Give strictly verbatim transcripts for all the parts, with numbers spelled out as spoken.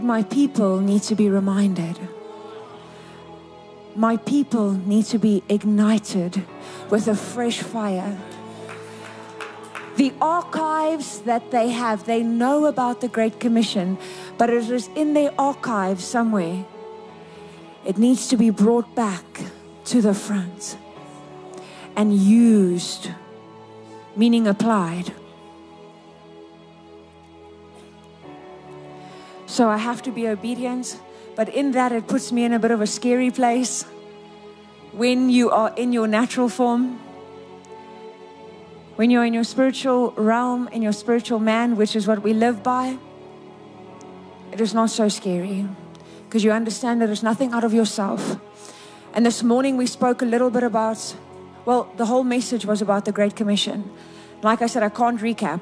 My people need to be reminded. My people need to be ignited with a fresh fire. The archives that they have, they know about the Great Commission, but it is in their archives somewhere. It needs to be brought back to the front and used, meaning applied. So I have to be obedient, but in that it puts me in a bit of a scary place. When you are in your natural form, when you're in your spiritual realm, in your spiritual man, which is what we live by, it is not so scary because you understand that it's nothing out of yourself. And this morning we spoke a little bit about, well, the whole message was about the Great Commission. Like I said, I can't recap.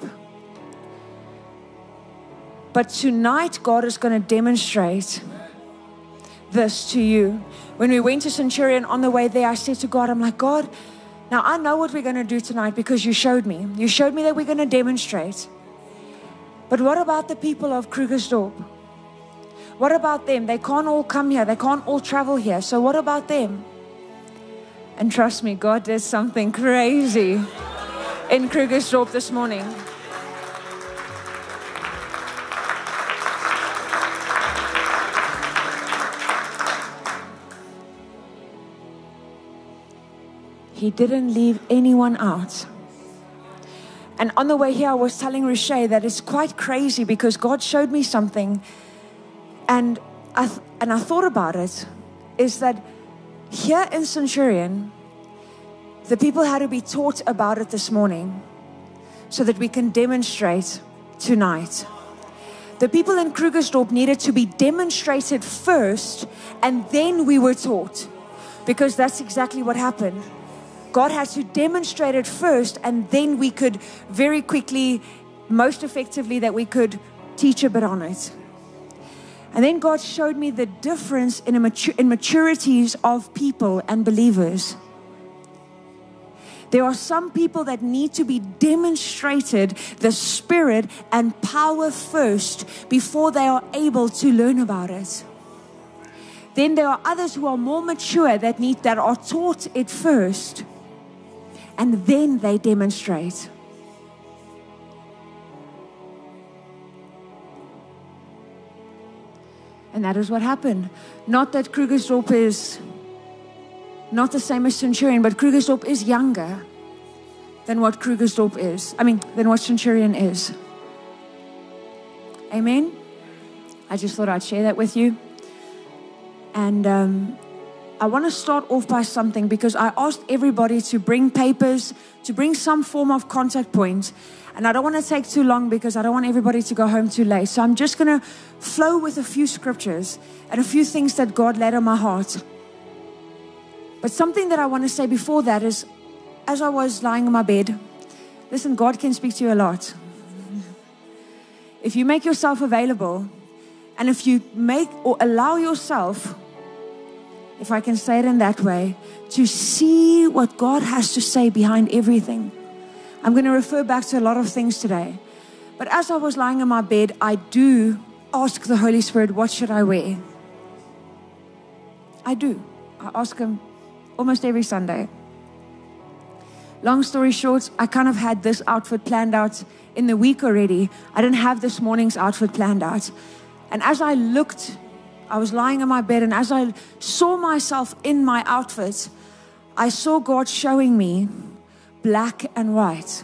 But tonight, God is going to demonstrate this to you. When we went to Centurion, on the way there, I said to God, I'm like, God, now I know what we're going to do tonight because you showed me. You showed me that we're going to demonstrate. But what about the people of Krugersdorp? What about them? They can't all come here. They can't all travel here. So what about them? And trust me, God did something crazy in Krugersdorp this morning. He didn't leave anyone out. And on the way here, I was telling Riche that it's quite crazy because God showed me something. And I, th- and I thought about it, is that here in Centurion, the people had to be taught about it this morning so that we can demonstrate tonight. The people in Krugersdorp needed to be demonstrated first, and then we were taught, because that's exactly what happened. God had to demonstrate it first, and then we could very quickly, most effectively, that we could teach a bit on it. And then God showed me the difference in, a matur- in maturities of people and believers. There are some people that need to be demonstrated the Spirit and power first before they are able to learn about it. Then there are others who are more mature that need that are taught it first, and then they demonstrate. And that is what happened. Not that Krugersdorp is not the same as Centurion, but Krugersdorp is younger than what Krugersdorp is. I mean, than what Centurion is. Amen? I just thought I'd share that with you. And um, I want to start off by something, because I asked everybody to bring papers, to bring some form of contact point. And I don't want to take too long because I don't want everybody to go home too late. So I'm just going to flow with a few scriptures and a few things that God laid on my heart. But something that I want to say before that is, as I was lying in my bed, listen, God can speak to you a lot. If you make yourself available, and if you make or allow yourself, if I can say it in that way, to see what God has to say behind everything. I'm going to refer back to a lot of things today. But as I was lying in my bed, I do ask the Holy Spirit, what should I wear? I do. I ask Him almost every Sunday. Long story short, I kind of had this outfit planned out in the week already. I didn't have this morning's outfit planned out. And as I looked, I was lying in my bed, and as I saw myself in my outfit, I saw God showing me black and white.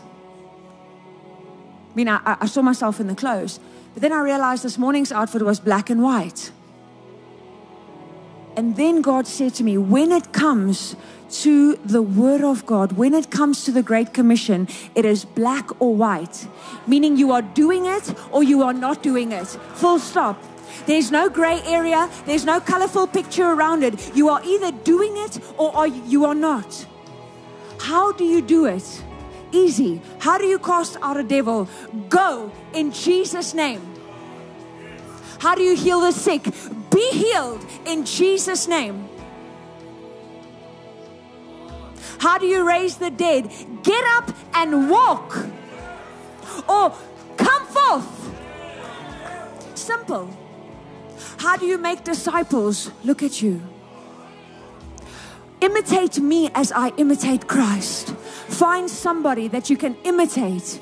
I mean, I, I saw myself in the clothes, but then I realized this morning's outfit was black and white. And then God said to me, when it comes to the Word of God, when it comes to the Great Commission, it is black or white, meaning you are doing it or you are not doing it. Full stop. There's no gray area. There's no colorful picture around it. You are either doing it or are you are not. How do you do it? Easy. How do you cast out a devil? Go in Jesus' name. How do you heal the sick? Be healed in Jesus' name. How do you raise the dead? Get up and walk. Or come forth. Simple. How do you make disciples? Look at you. Imitate me as I imitate Christ. Find somebody that you can imitate.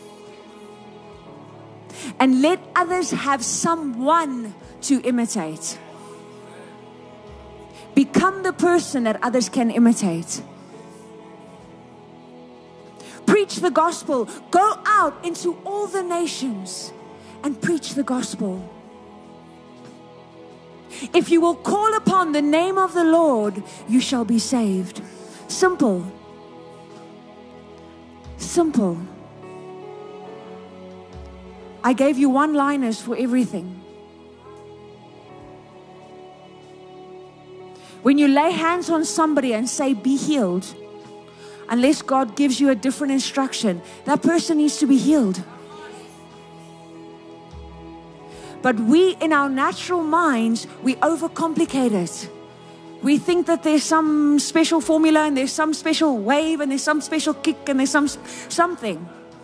And let others have someone to imitate. Become the person that others can imitate. Preach the gospel. Go out into all the nations and preach the gospel. If you will call upon the name of the Lord, you shall be saved. Simple. Simple. I gave you one-liners for everything. When you lay hands on somebody and say, be healed, unless God gives you a different instruction, that person needs to be healed. But we, in our natural minds, we overcomplicate it. We think that there's some special formula and there's some special wave and there's some special kick and there's some something.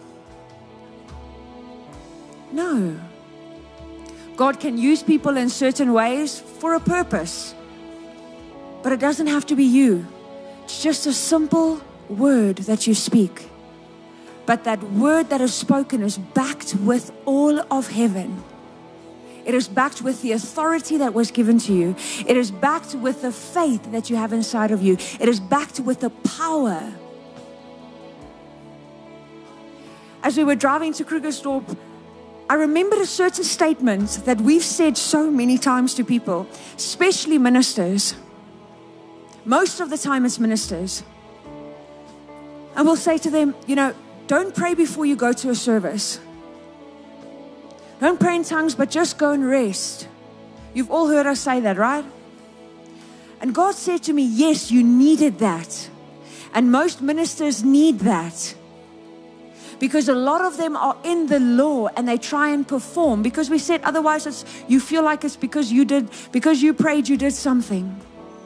No. God can use people in certain ways for a purpose. But it doesn't have to be you. It's just a simple word that you speak. But that word that is spoken is backed with all of heaven. It is backed with the authority that was given to you. It is backed with the faith that you have inside of you. It is backed with the power. As we were driving to Krugersdorp, I remembered a certain statement that we've said so many times to people, especially ministers. Most of the time it's ministers. And we'll say to them, you know, don't pray before you go to a service. Don't pray in tongues, but just go and rest. You've all heard us say that, right? And God said to me, yes, you needed that. And most ministers need that. Because a lot of them are in the law and they try and perform. Because we said otherwise it's, you feel like it's because you did, because you prayed, you did something.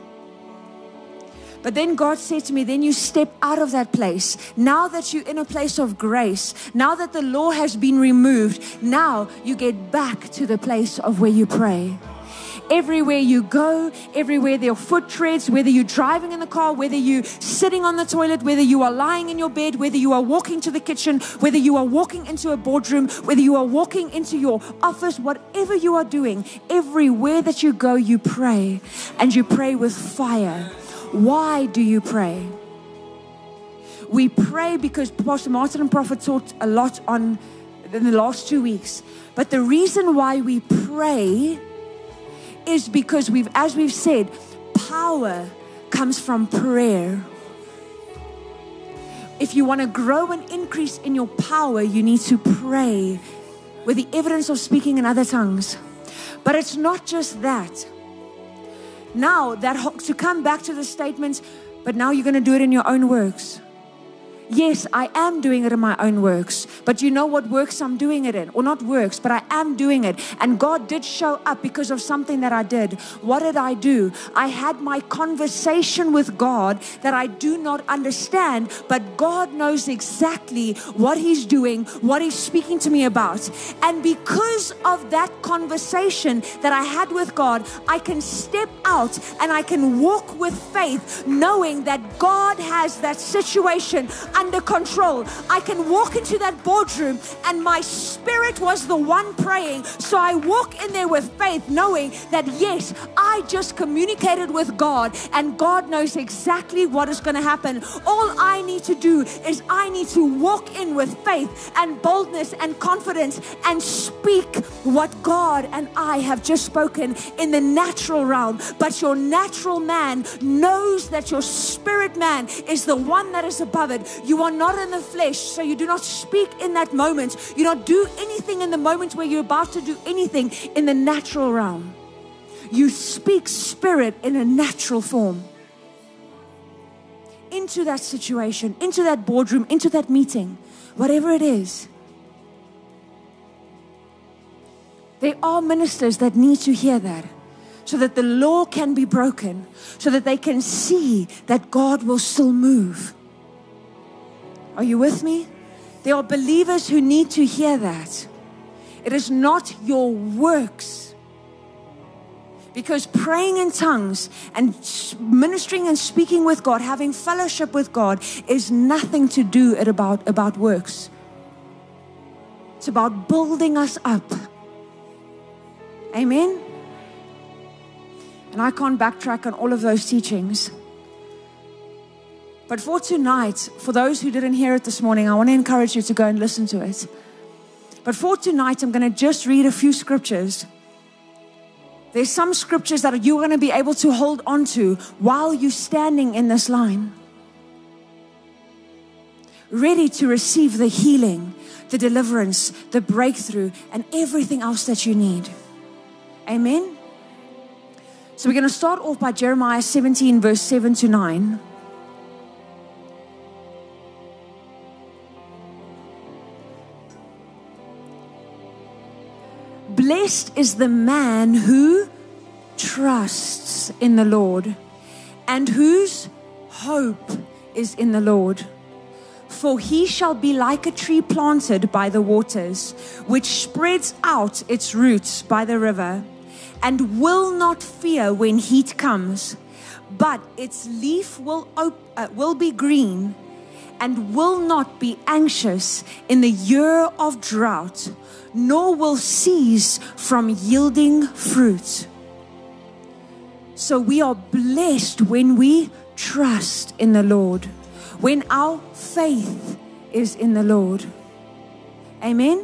But then God said to me, then you step out of that place. Now that you're in a place of grace, now that the law has been removed, now you get back to the place of where you pray. Everywhere you go, everywhere there are foot treads, whether you're driving in the car, whether you're sitting on the toilet, whether you are lying in your bed, whether you are walking to the kitchen, whether you are walking into a boardroom, whether you are walking into your office, whatever you are doing, everywhere that you go, you pray. And you pray with fire. Why do you pray? We pray because Pastor Martin and Prophet taught a lot on in the last two weeks. But the reason why we pray is because we've, as we've said, power comes from prayer. If you want to grow and increase in your power, you need to pray with the evidence of speaking in other tongues. But it's not just that. Now, that to come back to the statement, but now you're going to do it in your own works. Yes, I am doing it in my own works. But you know what works I'm doing it in? Or not works, but I am doing it. And God did show up because of something that I did. What did I do? I had my conversation with God that I do not understand. But God knows exactly what He's doing, what He's speaking to me about. And because of that conversation that I had with God, I can step out and I can walk with faith, knowing that God has that situation under control. I can walk into that boardroom and my spirit was the one praying. So I walk in there with faith, knowing that yes, I just communicated with God and God knows exactly what is going to happen. All I need to do is I need to walk in with faith and boldness and confidence and speak what God and I have just spoken in the natural realm. But your natural man knows that your spirit man is the one that is above it. You are not in the flesh, so you do not speak in that moment. You don't do anything in the moment where you're about to do anything in the natural realm. You speak spirit in a natural form. Into that situation, into that boardroom, into that meeting, whatever it is. There are ministers that need to hear that, so that the law can be broken, so that they can see that God will still move. Are you with me? There are believers who need to hear that. It is not your works Because praying in tongues and ministering and speaking with God, having fellowship with God, is nothing to do it about, about works. It's about building us up. Amen? And I can't backtrack on all of those teachings. But for tonight, for those who didn't hear it this morning, I want to encourage you to go and listen to it. But for tonight, I'm going to just read a few scriptures. There's some scriptures that you're going to be able to hold on to while you're standing in this line, ready to receive the healing, the deliverance, the breakthrough, and everything else that you need. Amen? So we're going to start off by Jeremiah seventeen, verse seven to nine. Blessed is the man who trusts in the Lord and whose hope is in the Lord. For he shall be like a tree planted by the waters, which spreads out its roots by the river, and will not fear when heat comes, but its leaf will, op- uh, will be green, and will not be anxious in the year of drought, nor will cease from yielding fruit. So we are blessed when we trust in the Lord, when our faith is in the Lord. Amen?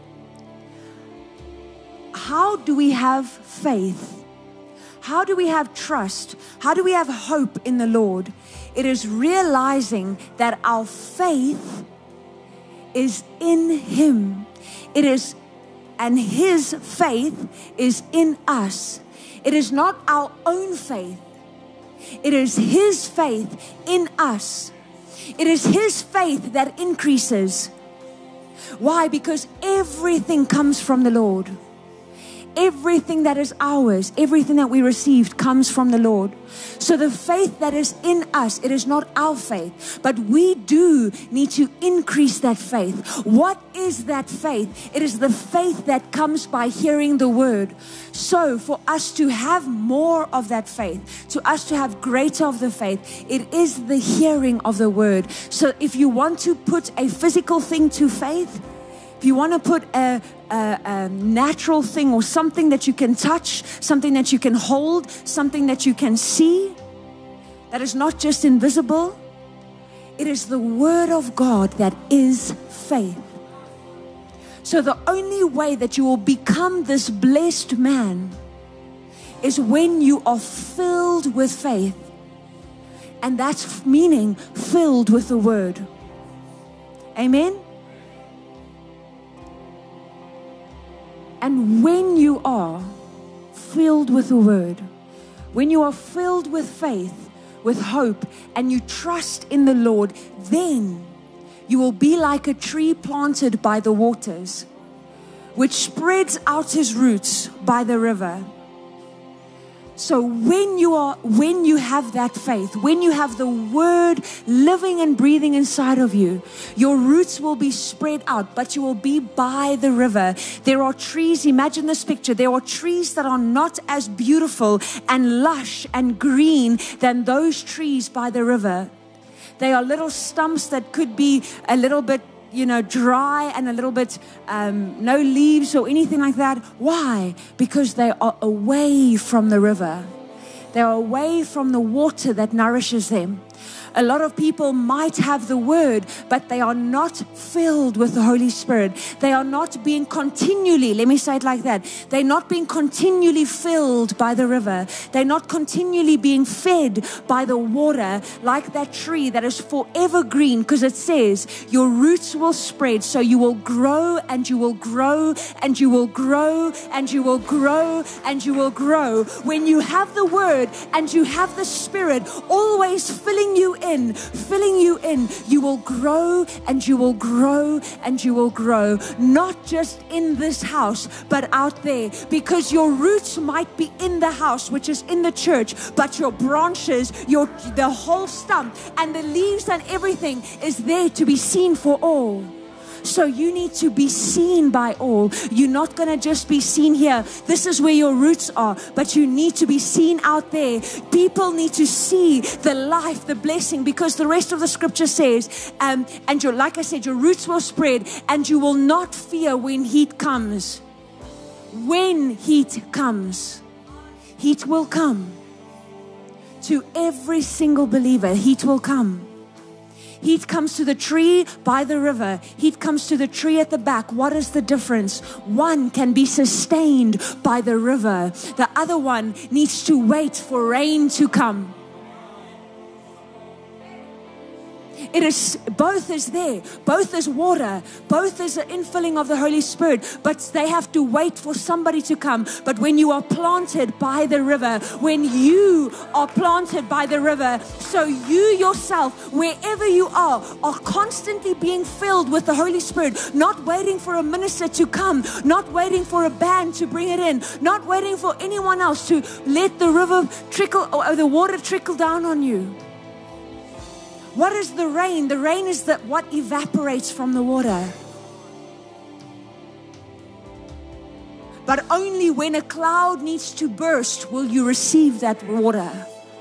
How do we have faith? How do we have trust? How do we have hope in the Lord? It is realizing that our faith is in Him. It is, and His faith is in us. It is not our own faith. It is His faith in us. It is His faith that increases. Why? Because everything comes from the Lord. Everything that is ours, everything that we received comes from the Lord. So the faith that is in us, it is not our faith, but we do need to increase that faith. What is that faith? It is the faith that comes by hearing the word. So for us to have more of that faith, to us to have greater of the faith, it is the hearing of the word. So if you want to put a physical thing to faith, if you want to put a, a, a natural thing or something that you can touch, something that you can hold, something that you can see, that is not just invisible, it is the word of God that is faith. So the only way that you will become this blessed man is when you are filled with faith. And that's meaning filled with the word. Amen? And when you are filled with the word, when you are filled with faith, with hope, and you trust in the Lord, then you will be like a tree planted by the waters, which spreads out his roots by the river. So when you are, when you have that faith, when you have the word living and breathing inside of you, your roots will be spread out, but you will be by the river. There are trees, imagine this picture, there are trees that are not as beautiful and lush and green than those trees by the river. They are little stumps that could be a little bit, you know, dry and a little bit um, no leaves or anything like that. Why? Because they are away from the river. They are away from the water that nourishes them. A lot of people might have the word, but they are not filled with the Holy Spirit. They are not being continually, let me say it like that, they're not being continually filled by the river. They're not continually being fed by the water like that tree that is forever green, because it says your roots will spread, so you will grow and you will grow and you will grow and you will grow and you will grow. When you have the word and you have the Spirit always filling you in, filling you in, you will grow and you will grow and you will grow, not just in this house, but out there, because your roots might be in the house, which is in the church, but your branches, your the whole stump and the leaves and everything is there to be seen for all. So you need to be seen by all. You're not going to just be seen here. This is where your roots are, but you need to be seen out there. People need to see the life, the blessing, because the rest of the scripture says, um, and your, like I said, your roots will spread and you will not fear when heat comes. When heat comes, heat will come. To every single believer, heat will come. Heat comes to the tree by the river. Heat comes to the tree at the back. What is the difference? One can be sustained by the river. The other one needs to wait for rain to come. It is, both is there. Both is water. Both is the infilling of the Holy Spirit. But they have to wait for somebody to come. But when you are planted by the river, when you are planted by the river, so you yourself, wherever you are, are constantly being filled with the Holy Spirit, not waiting for a minister to come, not waiting for a band to bring it in, not waiting for anyone else to let the river trickle, or the water trickle down on you. What is the rain? The rain is the, what evaporates from the water. But only when a cloud needs to burst will you receive that water.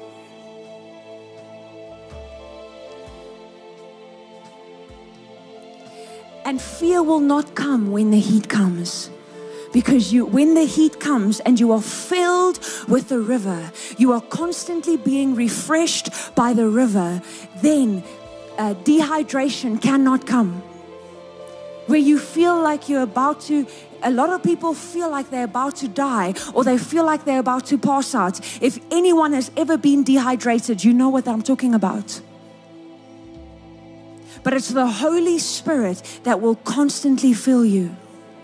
And fear will not come when the heat comes. Because you, when the heat comes and you are filled with the river, you are constantly being refreshed by the river, then uh, dehydration cannot come. Where you feel like you're about to, a lot of people feel like they're about to die, or they feel like they're about to pass out. If anyone has ever been dehydrated, you know what I'm talking about. But it's the Holy Spirit that will constantly fill you.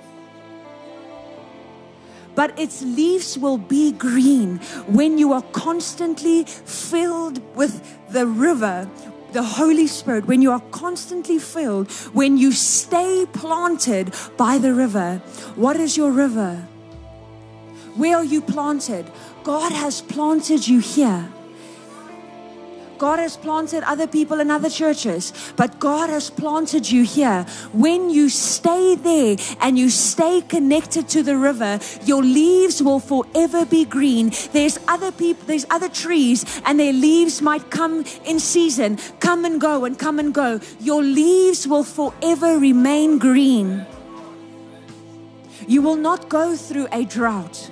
But its leaves will be green when you are constantly filled with the river, the Holy Spirit. When you are constantly filled, when you stay planted by the river. What is your river? Where are you planted? God has planted you here. God has planted other people in other churches, but God has planted you here. When you stay there and you stay connected to the river, your leaves will forever be green. There's other people, there's other trees, and their leaves might come in season, come and go and come and go. Your leaves will forever remain green. You will not go through a drought.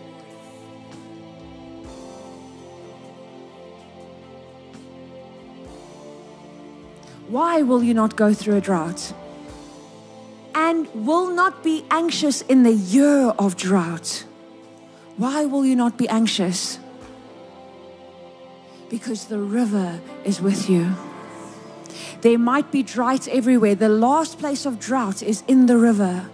Why will you not go through a drought? And will not be anxious in the year of drought. Why will you not be anxious? Because the river is with you. There might be drought everywhere. The last place of drought is in the river.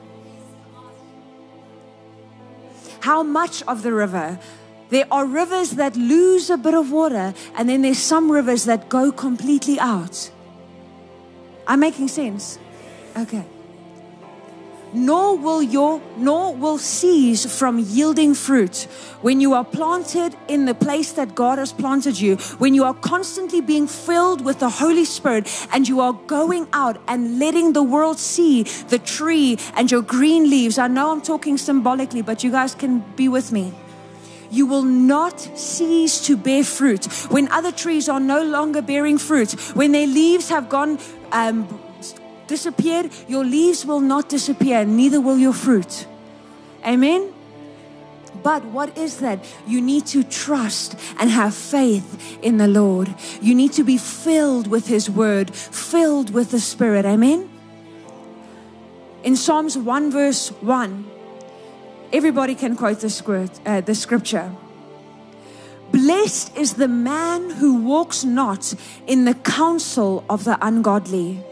How much of the river? There are rivers that lose a bit of water, and then there's some rivers that go completely out. I'm making sense? Okay. Nor will your, nor will cease from yielding fruit. When you are planted in the place that God has planted you, when you are constantly being filled with the Holy Spirit and you are going out and letting the world see the tree and your green leaves. I know I'm talking symbolically, but you guys can be with me. You will not cease to bear fruit. When other trees are no longer bearing fruit, when their leaves have gone, um, disappeared, your leaves will not disappear, neither will your fruit. Amen? But what is that? You need to trust and have faith in the Lord. You need to be filled with His Word, filled with the Spirit. Amen? In Psalms one verse one, everybody can quote the script, uh, the scripture. Blessed is the man who walks not in the counsel of the ungodly.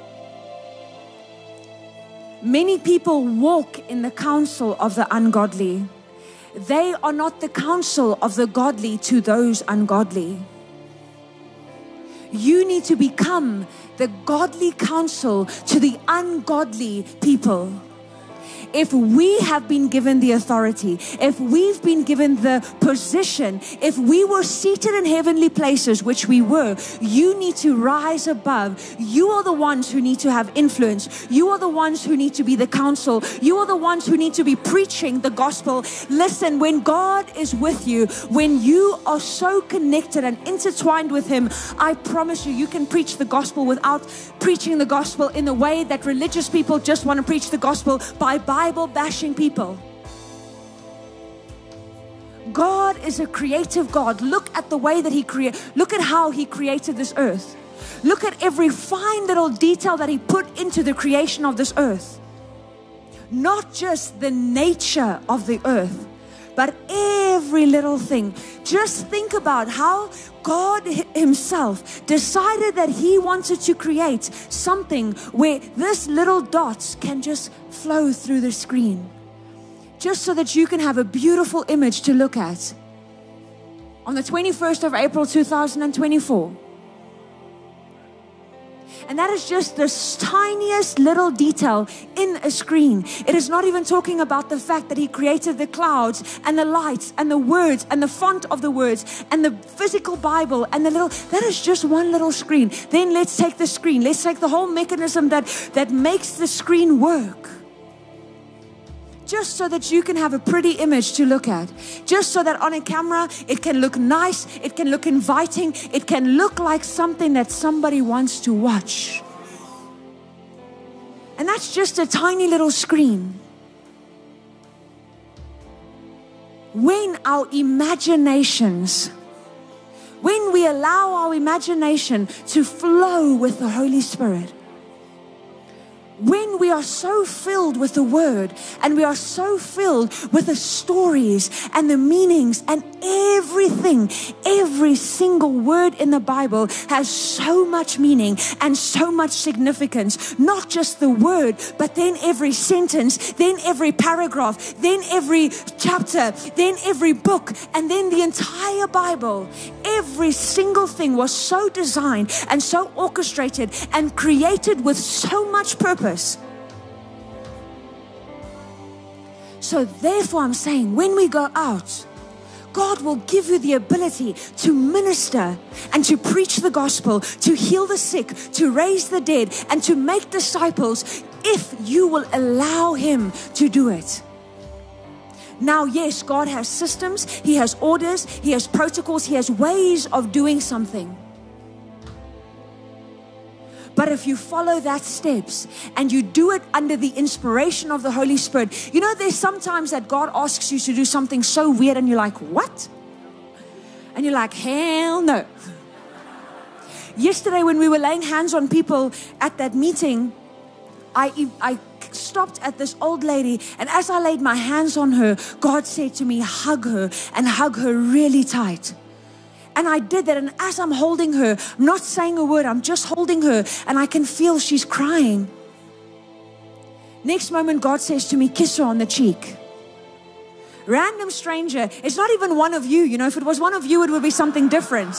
Many people walk in the counsel of the ungodly. They are not the counsel of the godly to those ungodly. You need to become the godly counsel to the ungodly people. if we have been given the authority, if we've been given the position, if we were seated in heavenly places, which we were, you need to rise above. You are the ones who need to have influence. You are the ones who need to be the counsel. You are the ones who need to be preaching the gospel. Listen, when God is with you, when you are so connected and intertwined with Him, I promise you, you can preach the gospel without preaching the gospel in the way that religious people just want to preach the gospel, by Bible bashing people. God is a creative God. Look at the way that He created. Look at how He created this earth. Look at every fine little detail that He put into the creation of this earth. Not just the nature of the earth, but every little thing. Just think about how God Himself decided that He wanted to create something where this little dots can just flow through the screen, just so that you can have a beautiful image to look at. On the twenty-first of April two thousand twenty-four. And that is just the tiniest little detail in a screen. It is not even talking about the fact that He created the clouds and the lights and the words and the font of the words and the physical Bible and the little, that is just one little screen. Then let's take the screen. Let's take the whole mechanism that, that makes the screen work. Just so that you can have a pretty image to look at. Just so that on a camera, it can look nice, it can look inviting, it can look like something that somebody wants to watch. And that's just a tiny little screen. When our imaginations, when we allow our imagination to flow with the Holy Spirit, when we are so filled with the Word and we are so filled with the stories and the meanings and everything, every single word in the Bible has so much meaning and so much significance. Not just the word, but then every sentence, then every paragraph, then every chapter, then every book, and then the entire Bible. Every single thing was so designed and so orchestrated and created with so much purpose. So therefore I'm saying, when we go out, God will give you the ability to minister and to preach the gospel, to heal the sick, to raise the dead, and to make disciples if you will allow Him to do it. Now, yes, God has systems, He has orders, He has protocols, He has ways of doing something. But if you follow that steps and you do it under the inspiration of the Holy Spirit, you know, there's sometimes that God asks you to do something so weird and you're like, what? And you're like, hell no. Yesterday when we were laying hands on people at that meeting, I, I stopped at this old lady, and as I laid my hands on her, God said to me, hug her and hug her really tight. And I did that, and as I'm holding her, I'm not saying a word, I'm just holding her, and I can feel she's crying. Next moment, God says to me, kiss her on the cheek. Random stranger. It's not even one of you. You know, if it was one of you, it would be something different.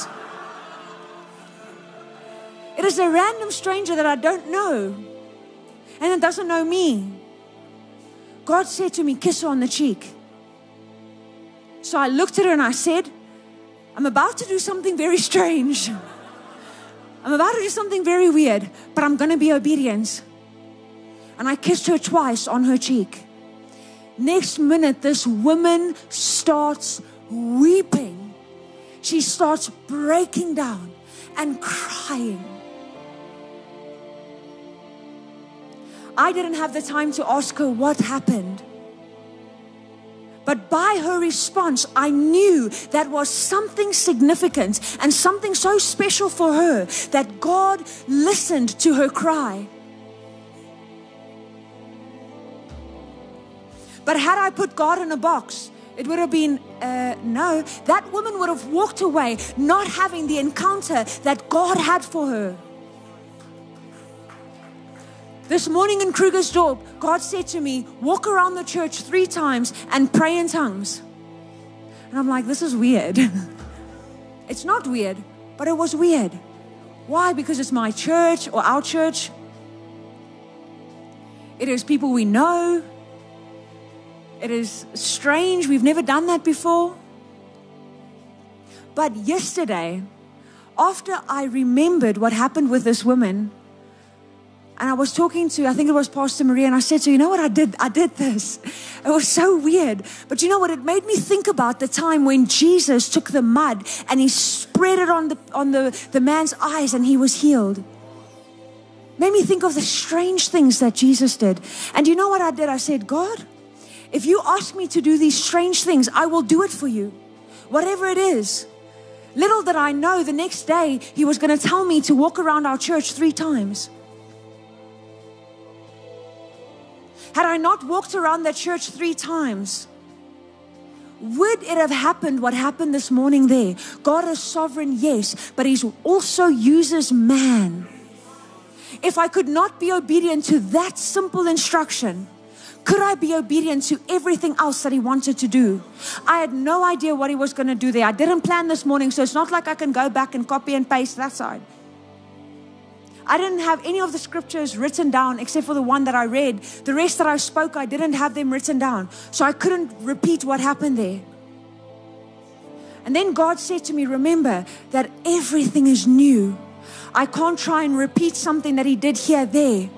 It is a random stranger that I don't know, and it doesn't know me. God said to me, kiss her on the cheek. So I looked at her and I said, I'm about to do something very strange. I'm about to do something very weird, but I'm going to be obedient. And I kissed her twice on her cheek. Next minute, this woman starts weeping. She starts breaking down and crying. I didn't have the time to ask her what happened. But by her response, I knew that was something significant and something so special for her that God listened to her cry. But had I put God in a box, it would have been, uh, no. That woman would have walked away not having the encounter that God had for her. This morning in Krugersdorp, God said to me, walk around the church three times and pray in tongues. And I'm like, this is weird. It's not weird, but it was weird. Why? Because it's my church or our church. It is people we know. It is strange. We've never done that before. But yesterday, after I remembered what happened with this woman, and I was talking to, I think it was Pastor Maria, and I said to her, you know what I did? I did this. It was so weird. But you know what? It made me think about the time when Jesus took the mud and he spread it on the, on the, the man's eyes and he was healed. Made me think of the strange things that Jesus did. And you know what I did? I said, God, if you ask me to do these strange things, I will do it for you. Whatever it is. Little did I know, the next day, he was going to tell me to walk around our church three times. Had I not walked around that church three times, would it have happened what happened this morning there? God is sovereign, yes, but He also uses man. If I could not be obedient to that simple instruction, could I be obedient to everything else that He wanted to do? I had no idea what He was going to do there. I didn't plan this morning, so it's not like I can go back and copy and paste that side. I didn't have any of the scriptures written down except for the one that I read. The rest that I spoke, I didn't have them written down. So I couldn't repeat what happened there. And then God said to me, remember that everything is new. I can't try and repeat something that He did here, there.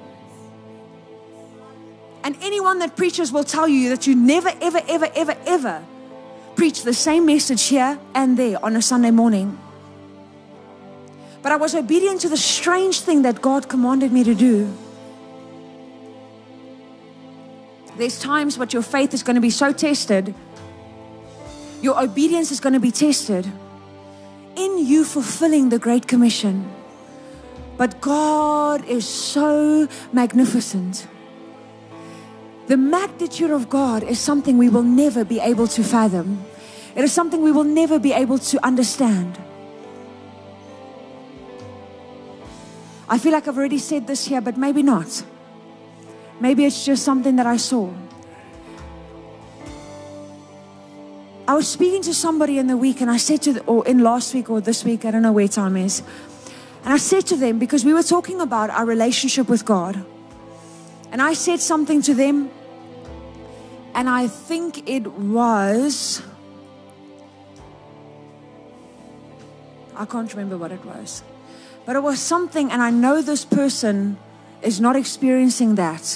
And anyone that preaches will tell you that you never, ever, ever, ever, ever preach the same message here and there on a Sunday morning. But I was obedient to the strange thing that God commanded me to do. There's times when your faith is going to be so tested. Your obedience is going to be tested in you fulfilling the Great Commission. But God is so magnificent. The magnitude of God is something we will never be able to fathom. It is something we will never be able to understand. I feel like I've already said this here, but maybe not. Maybe it's just something that I saw. I was speaking to somebody in the week, and I said to, the, or in last week or this week, I don't know where time is. And I said to them, because we were talking about our relationship with God. And I said something to them, and I think it was, I can't remember what it was. But it was something, and I know this person is not experiencing that.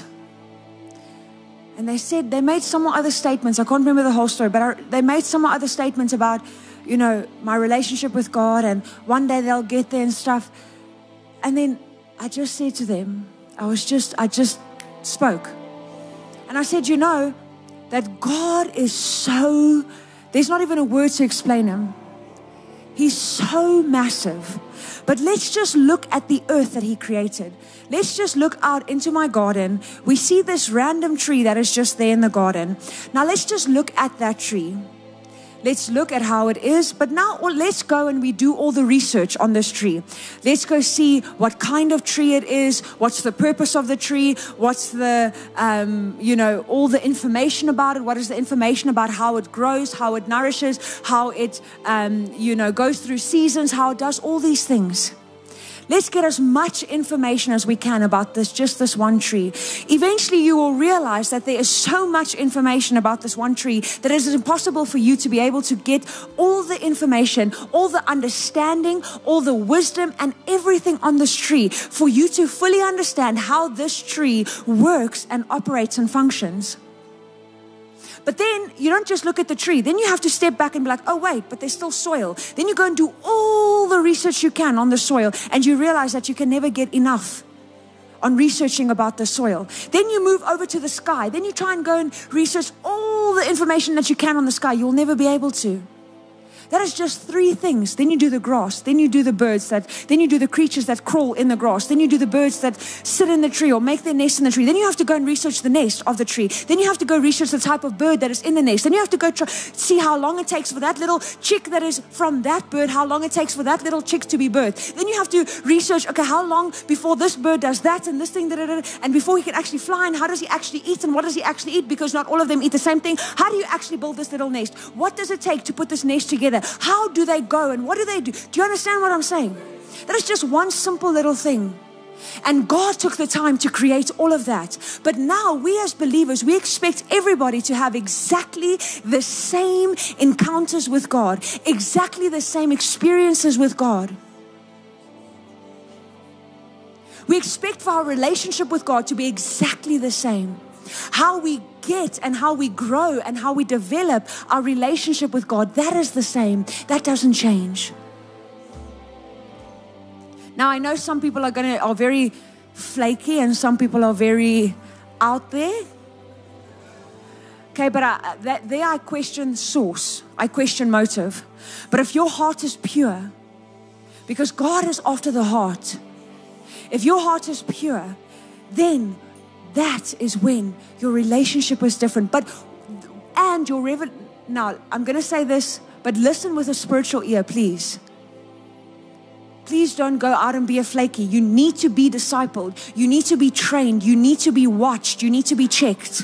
And they said, they made some other statements. I can't remember the whole story, but I, they made some other statements about, you know, my relationship with God, and one day they'll get there and stuff. And then I just said to them, I was just, I just spoke. And I said, you know, that God is so, there's not even a word to explain Him. He's so massive. But let's just look at the earth that He created. Let's just look out into my garden. We see this random tree that is just there in the garden. Now let's just look at that tree. Let's look at how it is. But now let's go and we do all the research on this tree. Let's go see what kind of tree it is. What's the purpose of the tree? What's the, um, you know, all the information about it? What is the information about how it grows, how it nourishes, how it, um, you know, goes through seasons, how it does all these things. Let's get as much information as we can about this, just this one tree. Eventually, you will realize that there is so much information about this one tree that it is impossible for you to be able to get all the information, all the understanding, all the wisdom, and everything on this tree for you to fully understand how this tree works and operates and functions. But then you don't just look at the tree. Then you have to step back and be like, oh, wait, but there's still soil. Then you go and do all the research you can on the soil. And you realize that you can never get enough on researching about the soil. Then you move over to the sky. Then you try and go and research all the information that you can on the sky. You'll never be able to. That is just three things. Then you do the grass. Then you do the birds that, then you do the creatures that crawl in the grass. Then you do the birds that sit in the tree or make their nest in the tree. Then you have to go and research the nest of the tree. Then you have to go research the type of bird that is in the nest. Then you have to go try, see how long it takes for that little chick that is from that bird, how long it takes for that little chick to be birthed. Then you have to research, okay, how long before this bird does that and this thing, da, da, da, and before he can actually fly, and how does he actually eat, and what does he actually eat, because not all of them eat the same thing. How do you actually build this little nest? What does it take to put this nest together? How do they go and what do they do? Do you understand what I'm saying? That is just one simple little thing. And God took the time to create all of that. But now we as believers, we expect everybody to have exactly the same encounters with God, exactly the same experiences with God. We expect for our relationship with God to be exactly the same. How we get and how we grow and how we develop our relationship with God, that is the same. That doesn't change. Now, I know some people are going to are very flaky and some people are very out there. Okay, but I, that, there I question source. I question motive. But if your heart is pure, because God is after the heart, if your heart is pure, then that is when your relationship is different. But, and your revel, now I'm going to say this, but listen with a spiritual ear, please. Please don't go out and be a flaky. You need to be discipled. You need to be trained. You need to be watched. You need to be checked.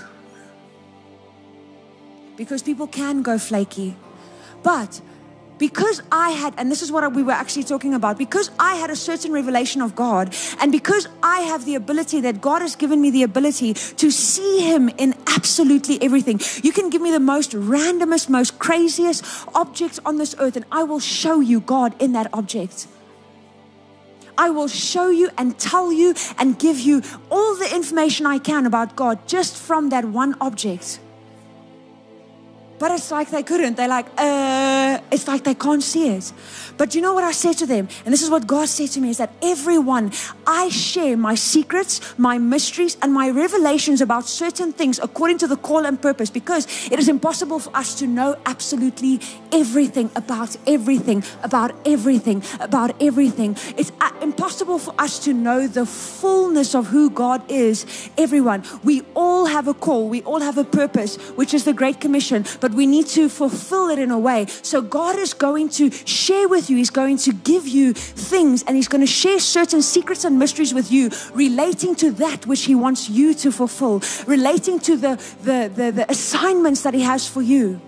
Because people can go flaky. But because I had, and this is what we were actually talking about, because I had a certain revelation of God, and because I have the ability that God has given me the ability to see Him in absolutely everything. You can give me the most randomest, most craziest object on this earth, and I will show you God in that object. I will show you and tell you and give you all the information I can about God just from that one object. But it's like they couldn't. They're like, uh, it's like they can't see it. But you know what I said to them? And this is what God said to me, is that everyone, I share my secrets, my mysteries, and my revelations about certain things according to the call and purpose, because it is impossible for us to know absolutely everything about everything, about everything, about everything. It's impossible for us to know the fullness of who God is. Everyone, we all have a call. We all have a purpose, which is the Great Commission. But we need to fulfill it in a way. So God is going to share with you. He's going to give you things, and He's going to share certain secrets and mysteries with you relating to that which He wants you to fulfill, relating to the, the, the, the assignments that He has for you.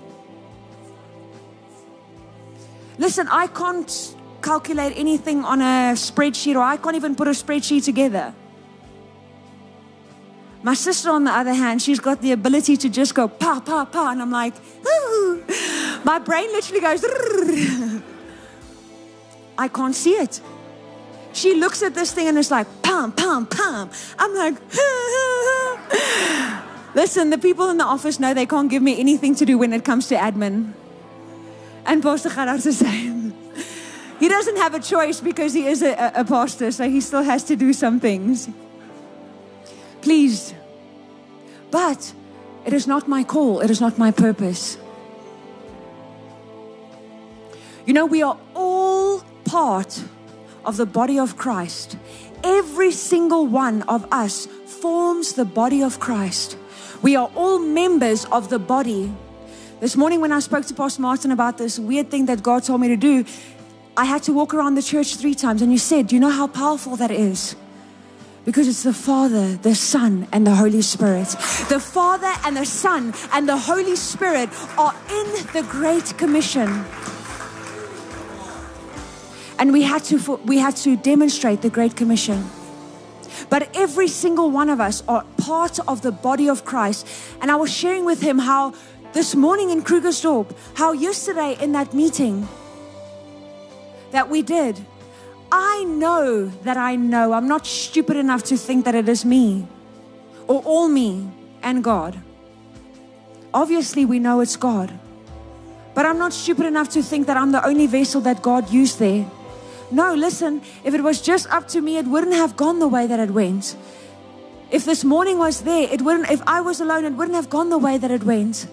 Listen, I can't calculate anything on a spreadsheet, or I can't even put a spreadsheet together. My sister, on the other hand, she's got the ability to just go pa, pa, pa. And I'm like, ooh. My brain literally goes, I can't see it. She looks at this thing and it's like, pam, pam, pam. I'm like, listen, the people in the office know they can't give me anything to do when it comes to admin. And Pastor Gerard's the same. He doesn't have a choice because he is a, a, a pastor, so he still has to do some things. Please. But it is not my call. It is not my purpose. You know, we are all part of the body of Christ. Every single one of us forms the body of Christ. We are all members of the body. This morning when I spoke to Pastor Martin about this weird thing that God told me to do, I had to walk around the church three times, and you said, do you know how powerful that is? Because it's the Father, the Son, and the Holy Spirit. The Father and the Son and the Holy Spirit are in the Great Commission. And we had to, we had to demonstrate the Great Commission. But every single one of us are part of the body of Christ. And I was sharing with him how this morning in Krugersdorp, how yesterday in that meeting that we did, I know that I know. I'm not stupid enough to think that it is me or all me and God. Obviously, we know it's God. But I'm not stupid enough to think that I'm the only vessel that God used there. No, listen, if it was just up to me, it wouldn't have gone the way that it went. If this morning was there, it wouldn't, if I was alone, it wouldn't have gone the way that it went.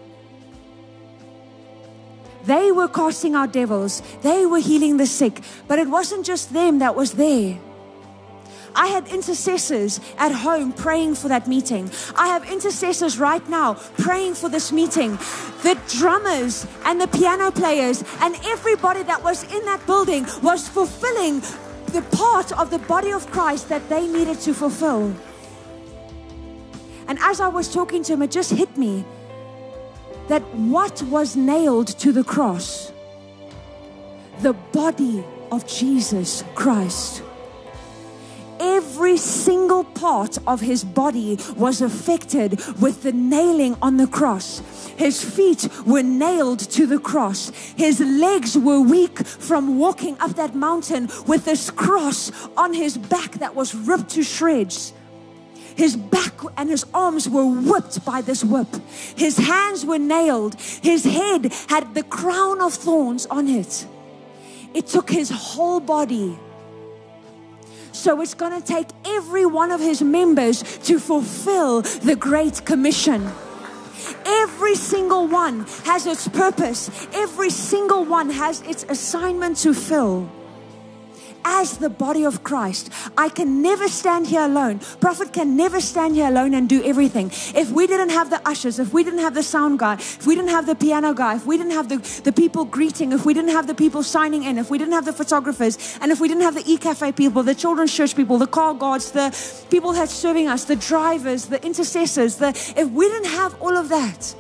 They were casting out devils. They were healing the sick. But it wasn't just them that was there. I had intercessors at home praying for that meeting. I have intercessors right now praying for this meeting. The drummers and the piano players and everybody that was in that building was fulfilling the part of the body of Christ that they needed to fulfill. And as I was talking to him, it just hit me that what was nailed to the cross? The body of Jesus Christ. Every every single part of his body was affected with the nailing on the cross. His feet were nailed to the cross. His legs were weak from walking up that mountain with this cross on his back that was ripped to shreds. His back and his arms were whipped by this whip. His hands were nailed. His head had the crown of thorns on it. It took his whole body. So it's going to take every one of his members to fulfill the Great Commission. Every single one has its purpose. Every single one has its assignment to fill. As the body of Christ, I can never stand here alone. Prophet can never stand here alone and do everything. If we didn't have the ushers, if we didn't have the sound guy, if we didn't have the piano guy, if we didn't have the, the people greeting, if we didn't have the people signing in, if we didn't have the photographers, and if we didn't have the e-cafe people, the children's church people, the car guards, the people that's serving us, the drivers, the intercessors, the, if we didn't have all of that,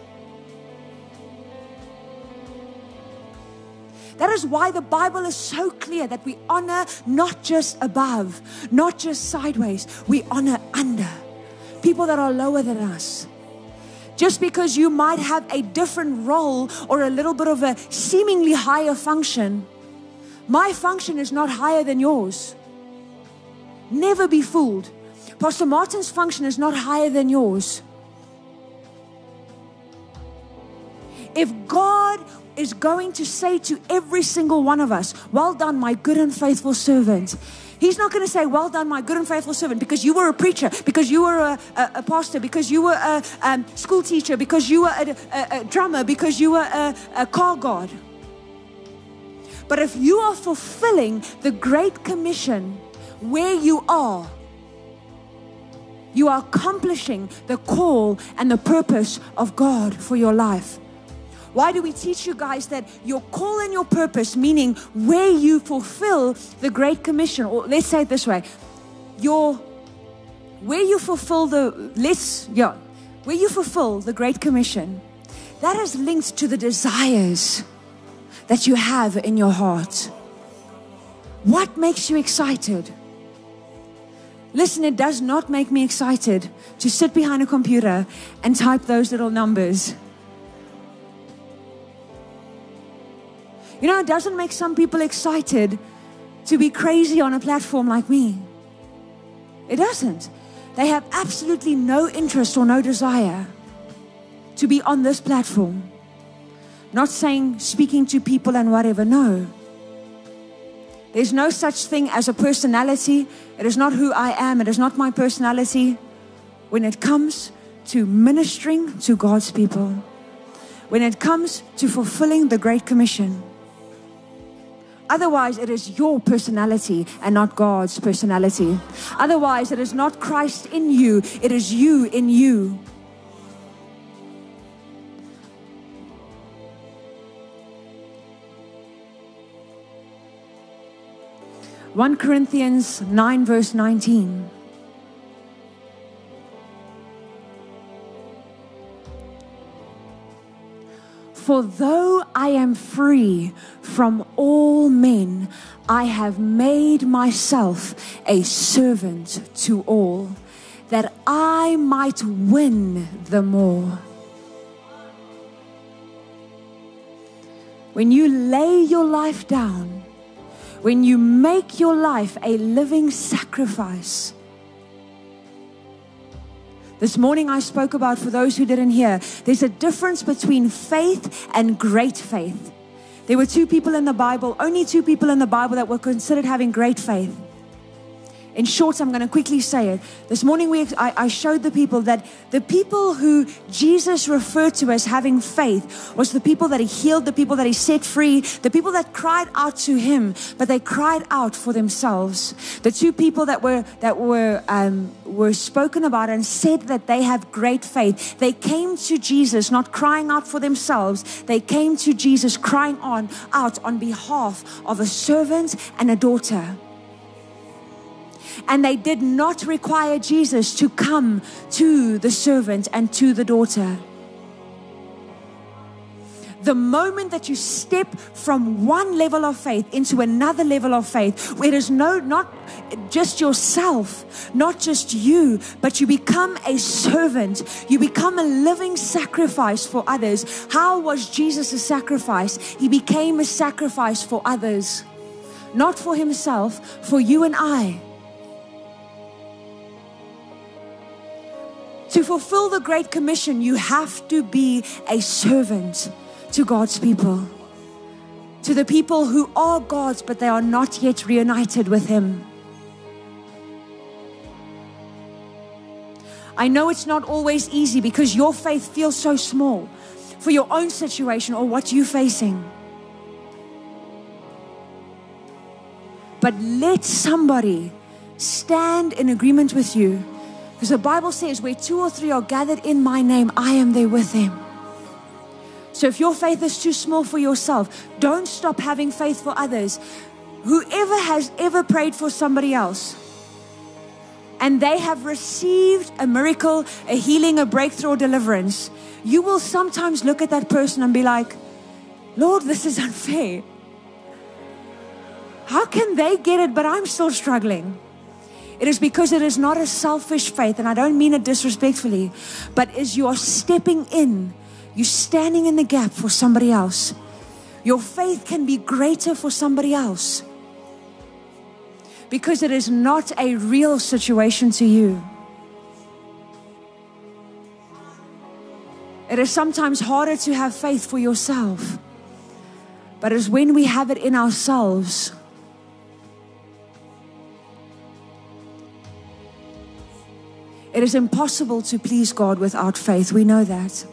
that is why the Bible is so clear that we honor not just above, not just sideways, we honor under. People that are lower than us. Just because you might have a different role or a little bit of a seemingly higher function, my function is not higher than yours. Never be fooled. Pastor Martin's function is not higher than yours. If God is going to say to every single one of us, well done, my good and faithful servant. He's not going to say, well done, my good and faithful servant, because you were a preacher, because you were a, a, a pastor, because you were a um, school teacher, because you were a, a, a drummer, because you were a, a car guard. But if you are fulfilling the Great Commission where you are, you are accomplishing the call and the purpose of God for your life. Why do we teach you guys that your call and your purpose, meaning where you fulfill the Great Commission, or let's say it this way, your, where you fulfill the, let's, yeah, where you fulfill the Great Commission, that is linked to the desires that you have in your heart. What makes you excited? Listen, it does not make me excited to sit behind a computer and type those little numbers. You know, it doesn't make some people excited to be crazy on a platform like me. It doesn't. They have absolutely no interest or no desire to be on this platform. Not saying speaking to people and whatever, no. There's no such thing as a personality. It is not who I am. It is not my personality when it comes to ministering to God's people. When it comes to fulfilling the Great Commission. Otherwise, it is your personality and not God's personality. Otherwise, it is not Christ in you. It is you in you. First Corinthians nine verse nineteen. For though I am free from all men, I have made myself a servant to all, that I might win the more. When you lay your life down, when you make your life a living sacrifice. This morning I spoke about, for those who didn't hear, there's a difference between faith and great faith. There were two people in the Bible, only two people in the Bible that were considered having great faith. In short, I'm going to quickly say it. This morning we, I, I showed the people that the people who Jesus referred to as having faith was the people that He healed, the people that He set free, the people that cried out to Him, but they cried out for themselves. The two people that were that were um, were spoken about and said that they have great faith. They came to Jesus not crying out for themselves. They came to Jesus crying on out on behalf of a servant and a daughter. And they did not require Jesus to come to the servant and to the daughter. The moment that you step from one level of faith into another level of faith, it is no, not, just yourself, not just you, but you become a servant. You become a living sacrifice for others. How was Jesus a sacrifice? He became a sacrifice for others, not for himself, for you and I. To fulfill the Great Commission, you have to be a servant to God's people. To the people who are God's, but they are not yet reunited with Him. I know it's not always easy because your faith feels so small for your own situation or what you're facing. But let somebody stand in agreement with you. Because the Bible says, where two or three are gathered in my name, I am there with them. So if your faith is too small for yourself, don't stop having faith for others. Whoever has ever prayed for somebody else, and they have received a miracle, a healing, a breakthrough, or deliverance, you will sometimes look at that person and be like, Lord, this is unfair. How can they get it, but I'm still struggling? It is because it is not a selfish faith, and I don't mean it disrespectfully, but as you are stepping in, you're standing in the gap for somebody else. Your faith can be greater for somebody else because it is not a real situation to you. It is sometimes harder to have faith for yourself, but it's when we have it in ourselves. It is impossible to please God without faith. We know that.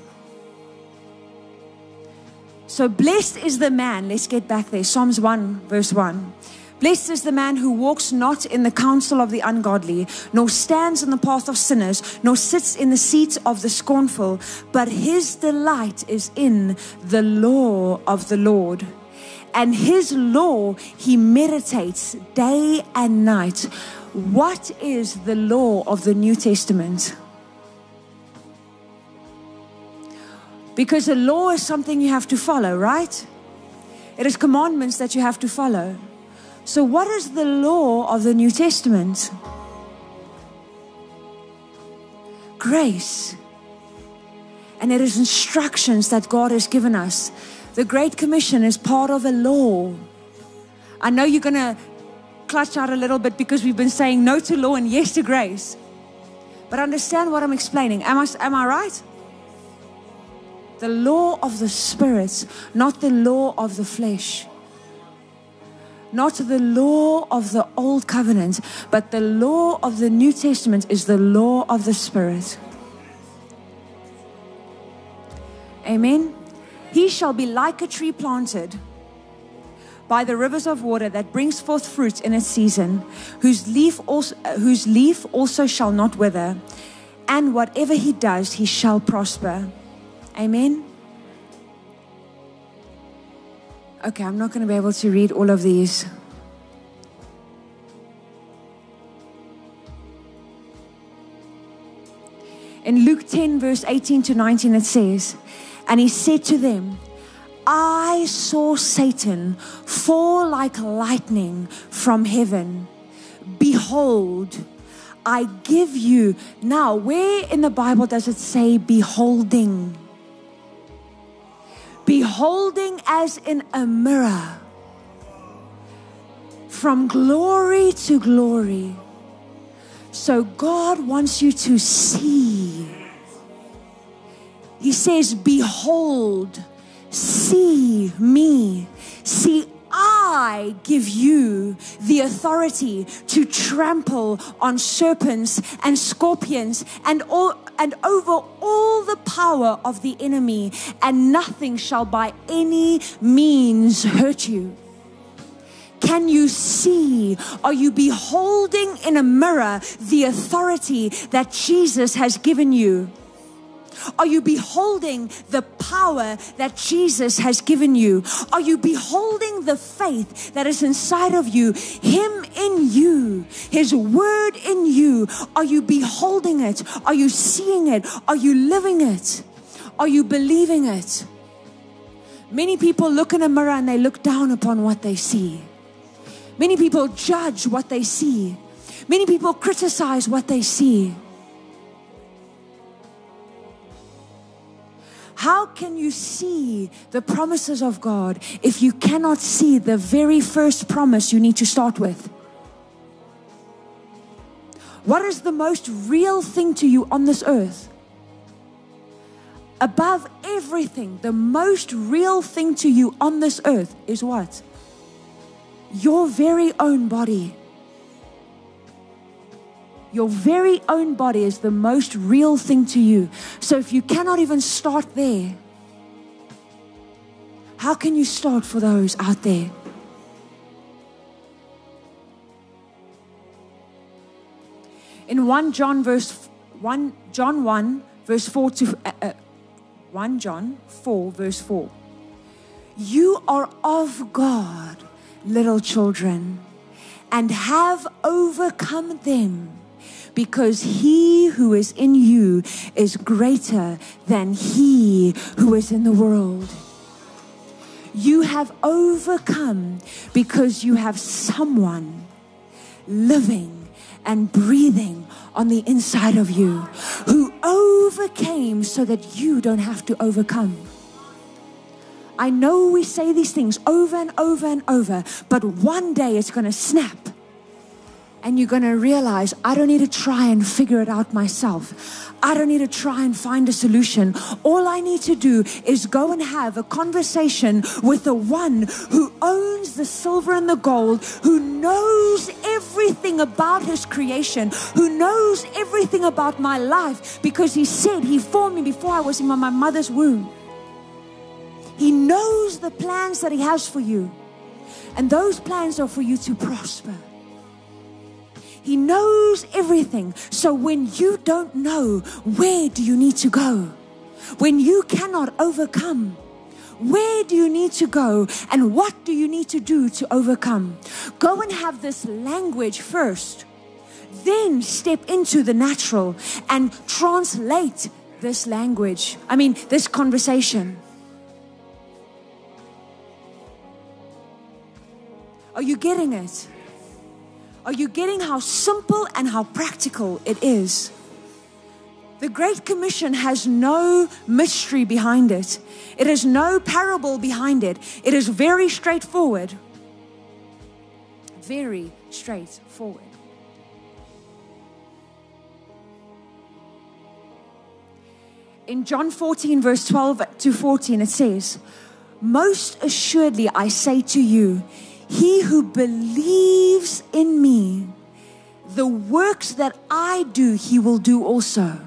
So blessed is the man, let's get back there, Psalms one verse one. Blessed is the man who walks not in the counsel of the ungodly, nor stands in the path of sinners, nor sits in the seat of the scornful, but his delight is in the law of the Lord. And his law he meditates day and night. What is the law of the New Testament? Because the law is something you have to follow, right? It is commandments that you have to follow. So what is the law of the New Testament? Grace. And it is instructions that God has given us. The Great Commission is part of a law. I know you're going to clutch out a little bit because we've been saying no to law and yes to grace. But understand what I'm explaining. Am I, am I right? The law of the Spirit, not the law of the flesh. Not the law of the old covenant, but the law of the New Testament is the law of the Spirit. Amen. He shall be like a tree planted by the rivers of water that brings forth fruit in its season, whose leaf also, whose leaf also shall not wither, and whatever he does, he shall prosper. Amen. Okay, I'm not going to be able to read all of these. In Luke ten, verse eighteen to nineteen, it says, and he said to them, I saw Satan fall like lightning from heaven. Behold, I give you. Now, where in the Bible does it say beholding? Beholding as in a mirror. From glory to glory. So God wants you to see. He says, behold, see me. See, I give you the authority to trample on serpents and scorpions and all, and over all the power of the enemy, and nothing shall by any means hurt you. Can you see? Are you beholding in a mirror the authority that Jesus has given you? Are you beholding the power that Jesus has given you? Are you beholding the faith that is inside of you? Him in you, His word in you. Are you beholding it? Are you seeing it? Are you living it? Are you believing it? Many people look in a mirror and they look down upon what they see. Many people judge what they see. Many people criticize what they see. How can you see the promises of God if you cannot see the very first promise you need to start with? What is the most real thing to you on this earth? Above everything, the most real thing to you on this earth is what? Your very own body. Your very own body is the most real thing to you. So if you cannot even start there, how can you start for those out there? In First John verse one John one verse four to uh, uh, First John four verse four. You are of God, little children, and have overcome them, because he who is in you is greater than he who is in the world. You have overcome because you have someone living and breathing on the inside of you, who overcame so that you don't have to overcome. I know we say these things over and over and over, but one day it's going to snap. And you're going to realize, I don't need to try and figure it out myself. I don't need to try and find a solution. All I need to do is go and have a conversation with the one who owns the silver and the gold, who knows everything about his creation, who knows everything about my life, because he said he formed me before I was in my mother's womb. He knows the plans that he has for you. And those plans are for you to prosper. He knows everything. So when you don't know, where do you need to go? When you cannot overcome, where do you need to go? And what do you need to do to overcome? Go and have this language first. Then step into the natural and translate this language. I mean, this conversation. Are you getting it? Are you getting how simple and how practical it is? The Great Commission has no mystery behind it. It has no parable behind it. It is very straightforward. Very straightforward. In John fourteen, verse twelve to fourteen, it says, most assuredly I say to you, he who believes in me, the works that I do, he will do also.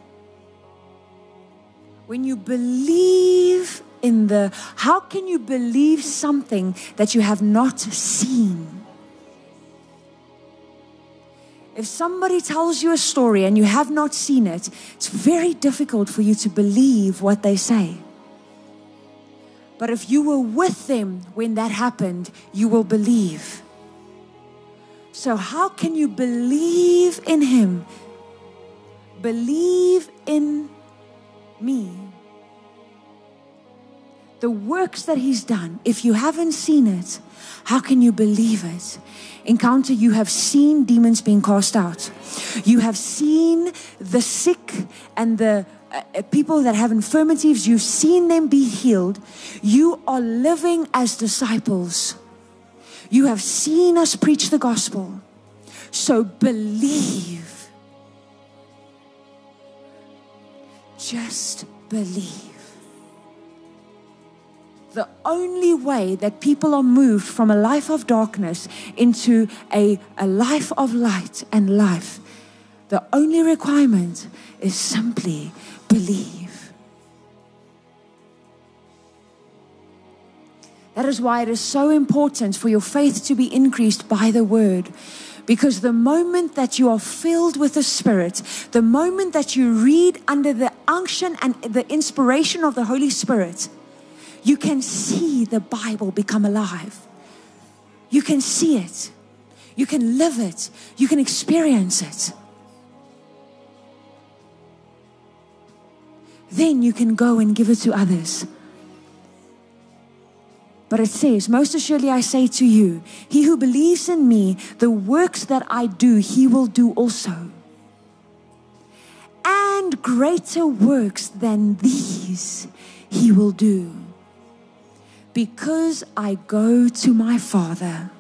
When you believe in the, how can you believe something that you have not seen? If somebody tells you a story and you have not seen it, it's very difficult for you to believe what they say. But if you were with them when that happened, you will believe. So how can you believe in him? Believe in me. The works that he's done, if you haven't seen it, how can you believe it? Encounter, you have seen demons being cast out. You have seen the sick and the Uh, people that have infirmities, you've seen them be healed. You are living as disciples. You have seen us preach the gospel. So believe. Just believe. The only way that people are moved from a life of darkness into a, a life of light and life, the only requirement is simply believe. That is why it is so important for your faith to be increased by the word. Because the moment that you are filled with the Spirit, the moment that you read under the unction and the inspiration of the Holy Spirit, you can see the Bible become alive. You can see it. You can live it. You can experience it. Then you can go and give it to others. But it says, most assuredly I say to you, he who believes in me, the works that I do, he will do also. And greater works than these he will do, because I go to my Father.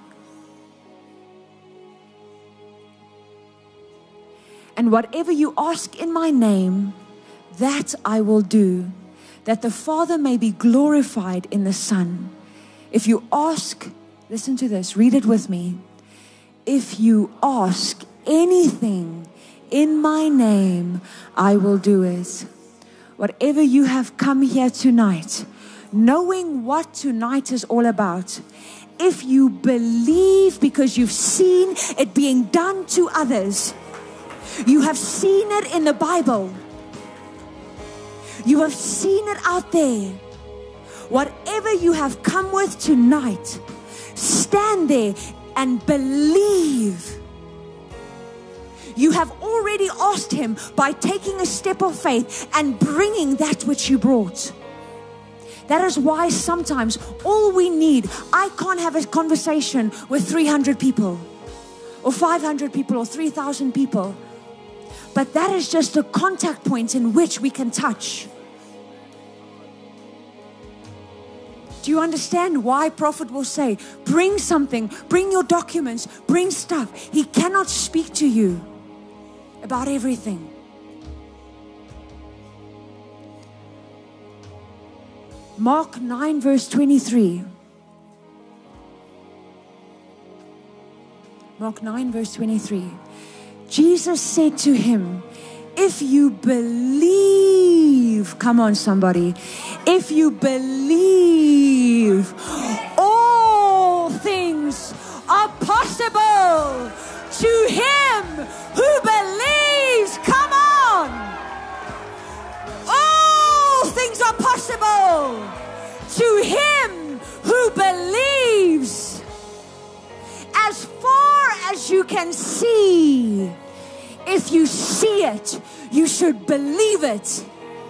And whatever you ask in my name, that I will do, that the Father may be glorified in the Son. If you ask, listen to this, read it with me. If you ask anything in my name, I will do it. Whatever you have come here tonight, knowing what tonight is all about, if you believe because you've seen it being done to others, you have seen it in the Bible, you have seen it out there, whatever you have come with tonight, stand there and believe. You have already asked Him by taking a step of faith and bringing that which you brought. That is why sometimes all we need, I can't have a conversation with three hundred people or five hundred people or three thousand people. But that is just a contact point in which we can touch. Do you understand why prophet will say, bring something, bring your documents, bring stuff. He cannot speak to you about everything. Mark nine verse twenty-three. Mark nine verse twenty-three. Jesus said to him, if you believe, come on somebody, if you believe, all things are possible to him who believes. Come on. All things are possible to him who believes. As far as you can see, if you see it, you should believe it.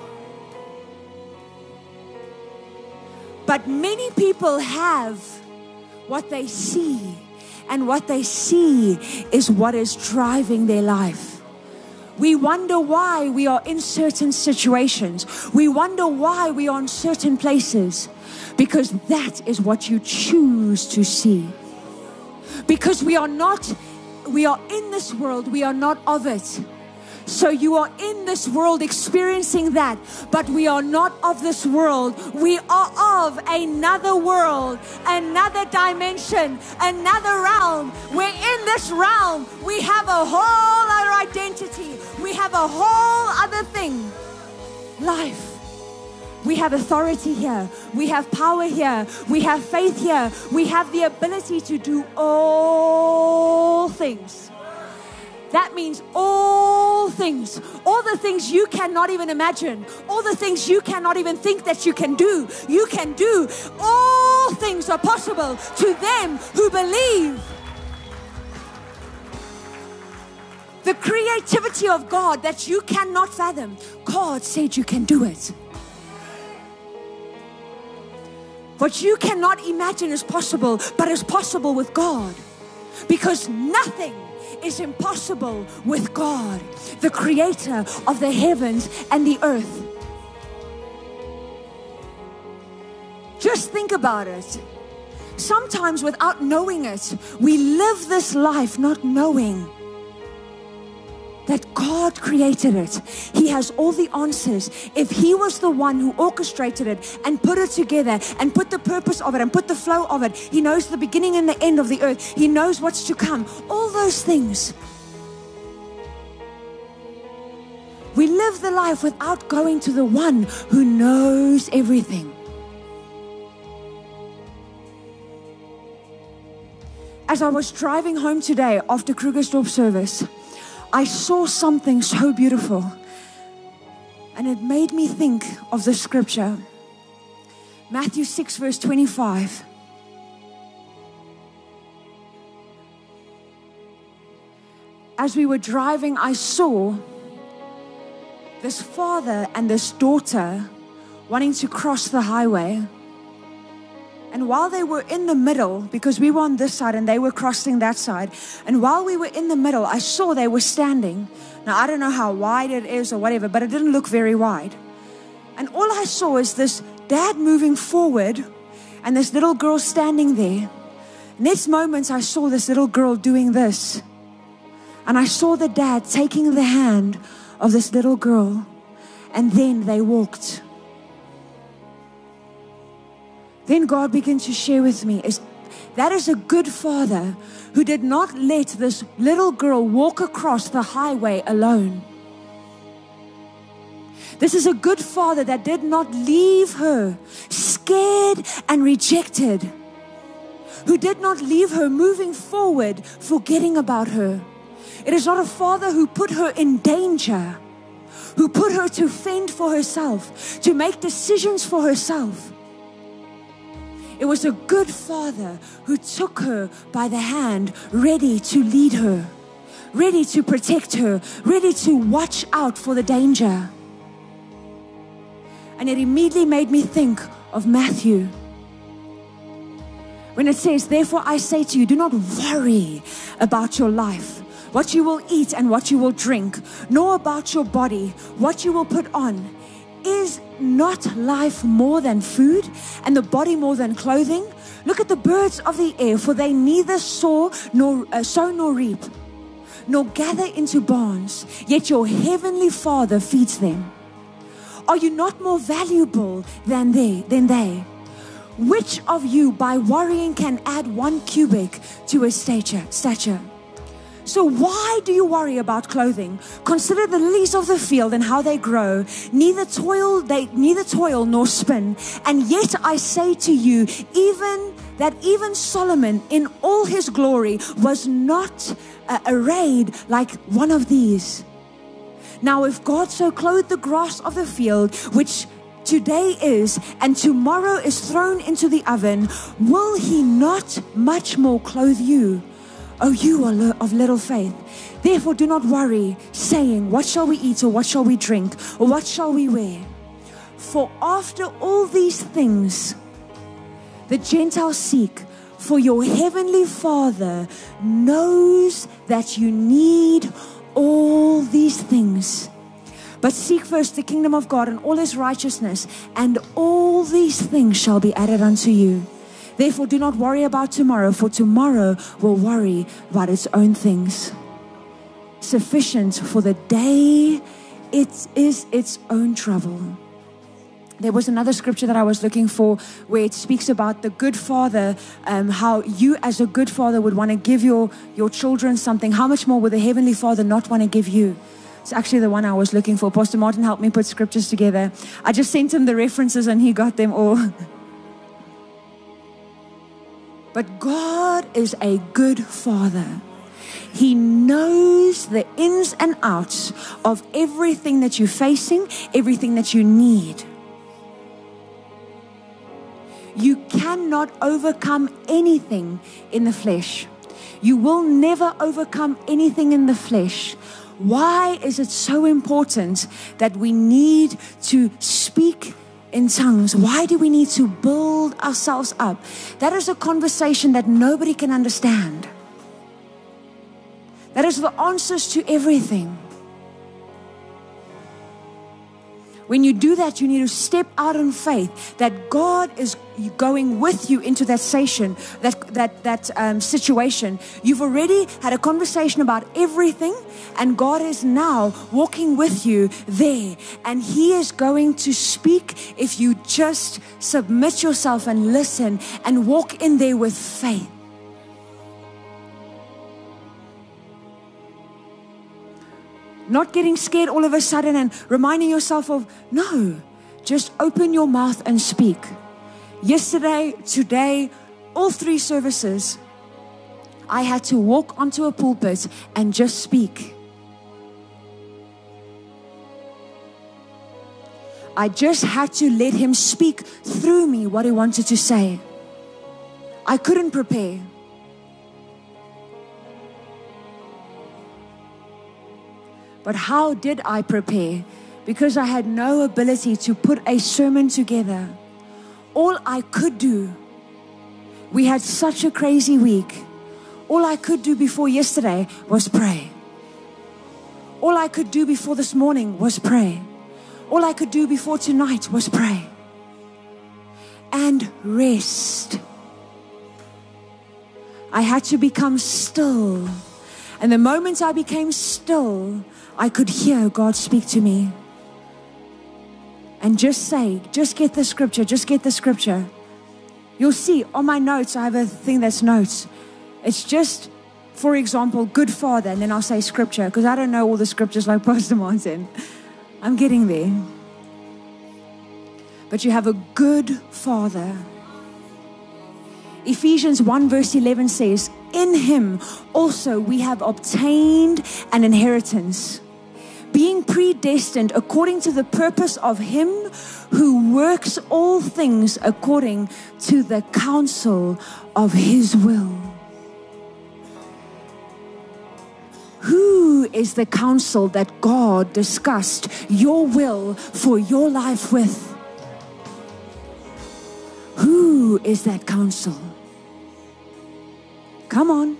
But many people have what they see, and what they see is what is driving their life. We wonder why we are in certain situations. We wonder why we are in certain places, because that is what you choose to see. Because we are not, we are in this world, we are not of it. So you are in this world experiencing that, but we are not of this world. We are of another world, another dimension, another realm. We're in this realm. We have a whole other identity. We have a whole other thing. Life. We have authority here. We have power here. We have faith here. We have the ability to do all things. That means all things, all the things you cannot even imagine, all the things you cannot even think that you can do, you can do. All things are possible to them who believe. The creativity of God that you cannot fathom, God said you can do it. What you cannot imagine is possible, but is possible with God. Because nothing is impossible with God, the creator of the heavens and the earth. Just think about it. Sometimes without knowing it, we live this life not knowing that God created it. He has all the answers. If He was the one who orchestrated it and put it together and put the purpose of it and put the flow of it, He knows the beginning and the end of the earth. He knows what's to come. All those things. We live the life without going to the one who knows everything. As I was driving home today after Krugersdorp service, I saw something so beautiful, and it made me think of the scripture. Matthew six verse twenty-five. As we were driving, I saw this father and this daughter wanting to cross the highway. And while they were in the middle, because we were on this side and they were crossing that side, and while we were in the middle, I saw they were standing. Now, I don't know how wide it is or whatever, but it didn't look very wide. And all I saw is this dad moving forward and this little girl standing there. Next moments, I saw this little girl doing this. And I saw the dad taking the hand of this little girl. And then they walked. Then God began to share with me, is that is a good father who did not let this little girl walk across the highway alone. This is a good father that did not leave her scared and rejected, who did not leave her moving forward, forgetting about her. It is not a father who put her in danger, who put her to fend for herself, to make decisions for herself. It was a good father who took her by the hand, ready to lead her, ready to protect her, ready to watch out for the danger. And it immediately made me think of Matthew. When it says, therefore I say to you, do not worry about your life, what you will eat and what you will drink, nor about your body, what you will put on. Is not life more than food, and the body more than clothing? Look at the birds of the air, for they neither sow nor uh, sow nor reap, nor gather into barns, yet your heavenly Father feeds them. Are you not more valuable than they? Than they? Which of you, by worrying, can add one cubit to his stature? stature? So why do you worry about clothing? Consider the lilies of the field and how they grow. Neither toil they neither toil nor spin. And yet I say to you, even that even Solomon in all his glory was not uh, arrayed like one of these. Now if God so clothed the grass of the field, which today is and tomorrow is thrown into the oven, will he not much more clothe you? Oh, you are of little faith. Therefore do not worry, saying, what shall we eat, or what shall we drink, or what shall we wear? For after all these things the Gentiles seek, for your heavenly Father knows that you need all these things. But seek first the kingdom of God and all his righteousness, and all these things shall be added unto you. Therefore, do not worry about tomorrow, for tomorrow will worry about its own things. Sufficient for the day, it is its own trouble. There was another scripture that I was looking for where it speaks about the good father, um, how you as a good father would want to give your, your children something. How much more would the heavenly Father not want to give you? It's actually the one I was looking for. Pastor Martin helped me put scriptures together. I just sent him the references and he got them all. But God is a good father. He knows the ins and outs of everything that you're facing, everything that you need. You cannot overcome anything in the flesh. You will never overcome anything in the flesh. Why is it so important that we need to speak in tongues? Why do we need to build ourselves up? That is a conversation that nobody can understand. That is the answers to everything. When you do that, you need to step out in faith that God is going with you into that station, that that that um, situation. You've already had a conversation about everything, and God is now walking with you there, and He is going to speak if you just submit yourself and listen and walk in there with faith. Not getting scared all of a sudden and reminding yourself of, no, just open your mouth and speak. Yesterday, today, all three services, I had to walk onto a pulpit and just speak. I just had to let Him speak through me what He wanted to say. I couldn't prepare. But how did I prepare? Because I had no ability to put a sermon together. All I could do We had such a crazy week. All I could do before yesterday was pray. All I could do before this morning was pray. All I could do before tonight was pray. And rest. I had to become still. And the moment I became still, I could hear God speak to me. And just say, just get the scripture, just get the scripture. You'll see on my notes, I have a thing that's notes. It's just, for example, good father, and then I'll say scripture, because I don't know all the scriptures like Pastor Martin. I'm getting there. But you have a good father. Ephesians one verse eleven says, in him also we have obtained an inheritance, being predestined according to the purpose of him who works all things according to the counsel of his will. Who is the counsel that God discussed your will for your life with? Who is that counsel? Come on.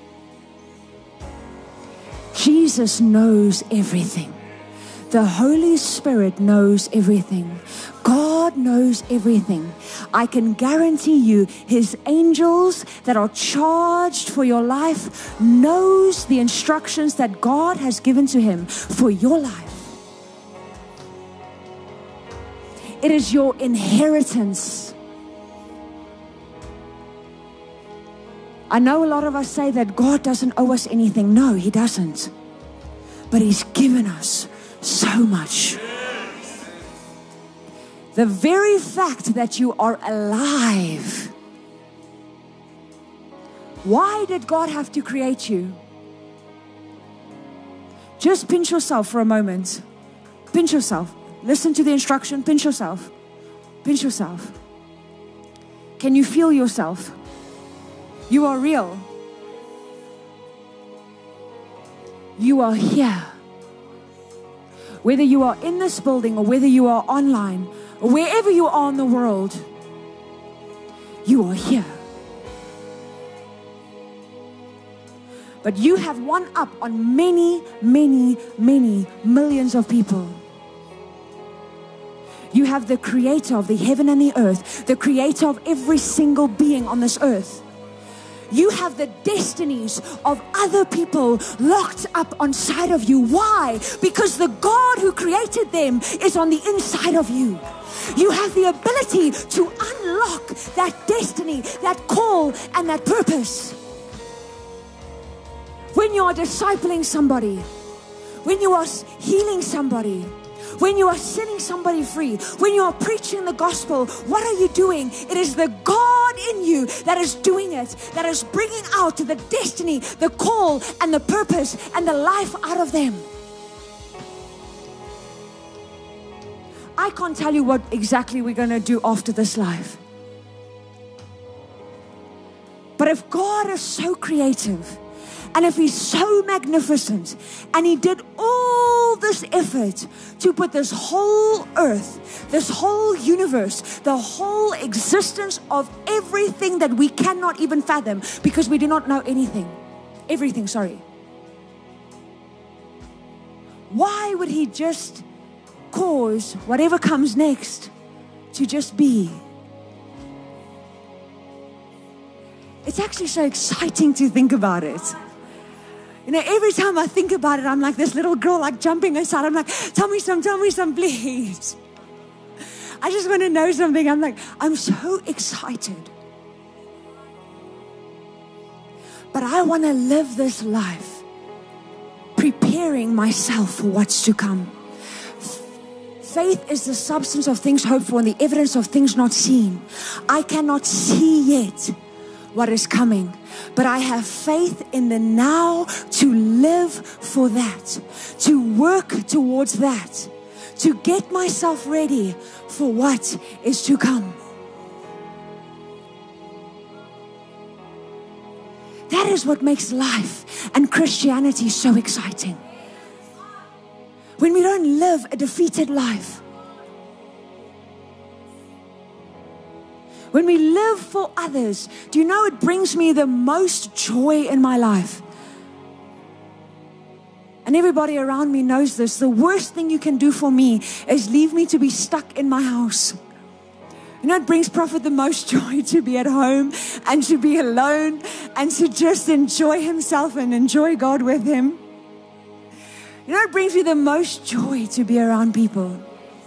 Jesus knows everything. The Holy Spirit knows everything. God knows everything. I can guarantee you his angels that are charged for your life knows the instructions that God has given to him for your life. It is your inheritance. I know a lot of us say that God doesn't owe us anything. No, he doesn't. But he's given us so much. The very fact that you are alive. Why did God have to create you? Just pinch yourself for a moment. Pinch yourself. Listen to the instruction. Pinch yourself. Pinch yourself. Can you feel yourself? You are real. You are here. Whether you are in this building or whether you are online or wherever you are in the world, you are here. But you have one up on many, many, many millions of people. You have the creator of the heaven and the earth, the creator of every single being on this earth. You have the destinies of other people locked up on side of you. Why? Because the God who created them is on the inside of you. You have the ability to unlock that destiny, that call, and that purpose. When you are discipling somebody, when you are healing somebody, when you are setting somebody free, when you are preaching the gospel, what are you doing? It is the God in you that is doing it, that is bringing out the destiny, the call, and the purpose, and the life out of them. I can't tell you what exactly we're going to do after this life. But if God is so creative, and if he's so magnificent, and he did all this effort to put this whole earth, this whole universe, the whole existence of everything that we cannot even fathom because we do not know anything, everything, sorry. Why would he just cause whatever comes next to just be? It's actually so exciting to think about it. You know, every time I think about it, I'm like this little girl, like jumping inside. I'm like, tell me some, tell me some, please. I just want to know something. I'm like, I'm so excited. But I want to live this life preparing myself for what's to come. Faith is the substance of things hoped for and the evidence of things not seen. I cannot see yet what is coming, but I have faith in the now to live for that, to work towards that, to get myself ready for what is to come. That is what makes life and Christianity so exciting. When we don't live a defeated life, when we live for others, do you know it brings me the most joy in my life? And everybody around me knows this. The worst thing you can do for me is leave me to be stuck in my house. You know, it brings Prophet the most joy to be at home and to be alone and to just enjoy himself and enjoy God with him. You know, it brings me the most joy to be around people.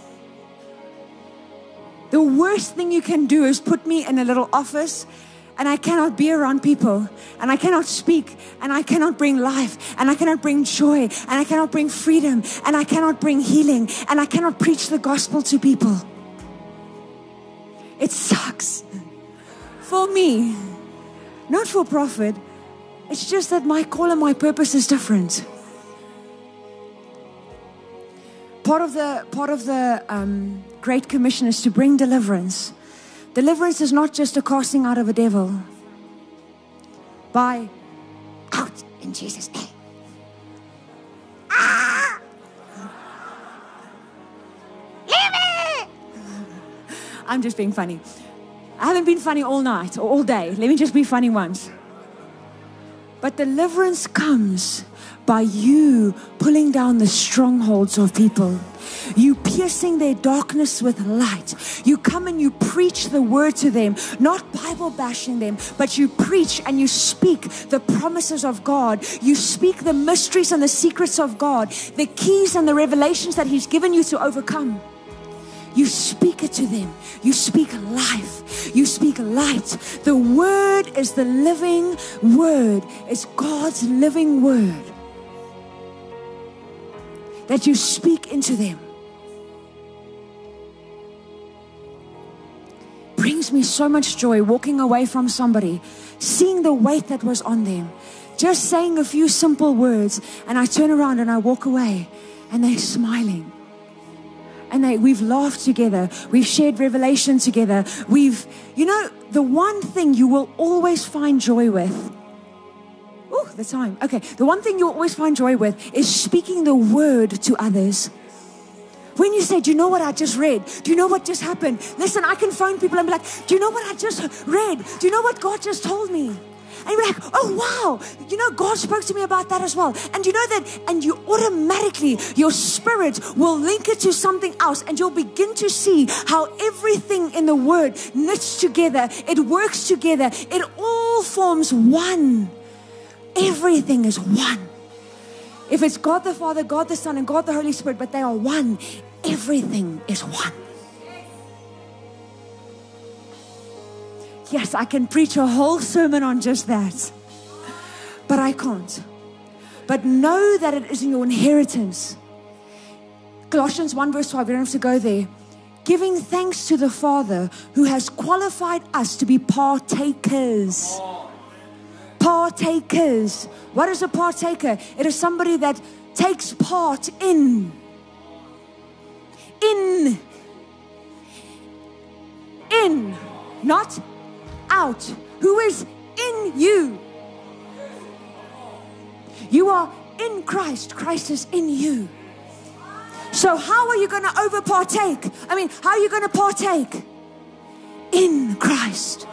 The worst thing you can do is put me in a little office and I cannot be around people and I cannot speak and I cannot bring life and I cannot bring joy and I cannot bring freedom and I cannot bring healing and I cannot preach the gospel to people. It sucks for me, not for Prophet. It's just that my call and my purpose is different. Part of the part of the um, Great Commission is to bring deliverance. Deliverance is not just a casting out of a devil. By out in Jesus' name. Ah! Leave it! I'm just being funny. I haven't been funny all night or all day. Let me just be funny once. But deliverance comes by you pulling down the strongholds of people. You piercing their darkness with light. You come and you preach the word to them, not Bible bashing them, but you preach and you speak the promises of God. You speak the mysteries and the secrets of God, the keys and the revelations that He's given you to overcome. You speak it to them. You speak life. You speak light. The word is the living word. It's God's living word that you speak into them. Brings me so much joy walking away from somebody, seeing the weight that was on them, just saying a few simple words, and I turn around and I walk away and they're smiling. And they, we've laughed together. We've shared revelation together. We've, you know, the one thing you will always find joy with. Oh, the time. Okay. The one thing you'll always find joy with is speaking the word to others. When you say, do you know what I just read? Do you know what just happened? Listen, I can phone people and be like, do you know what I just read? Do you know what God just told me? And you're like, oh, wow, you know, God spoke to me about that as well. And you know that, and you automatically, your spirit will link it to something else, and you'll begin to see how everything in the word knits together. It works together. It all forms one. Everything is one. If it's God the Father, God the Son, and God the Holy Spirit, but they are one, everything is one. Yes, I can preach a whole sermon on just that, but I can't. But know that it is in your inheritance. Colossians one verse five, we don't have to go there. Giving thanks to the Father who has qualified us to be partakers. Partakers. What is a partaker? It is somebody that takes part in. In. In. Not out. Who is in you? You are in Christ. Christ is in you. So how are you going to over partake? I mean, how are you going to partake? In Christ.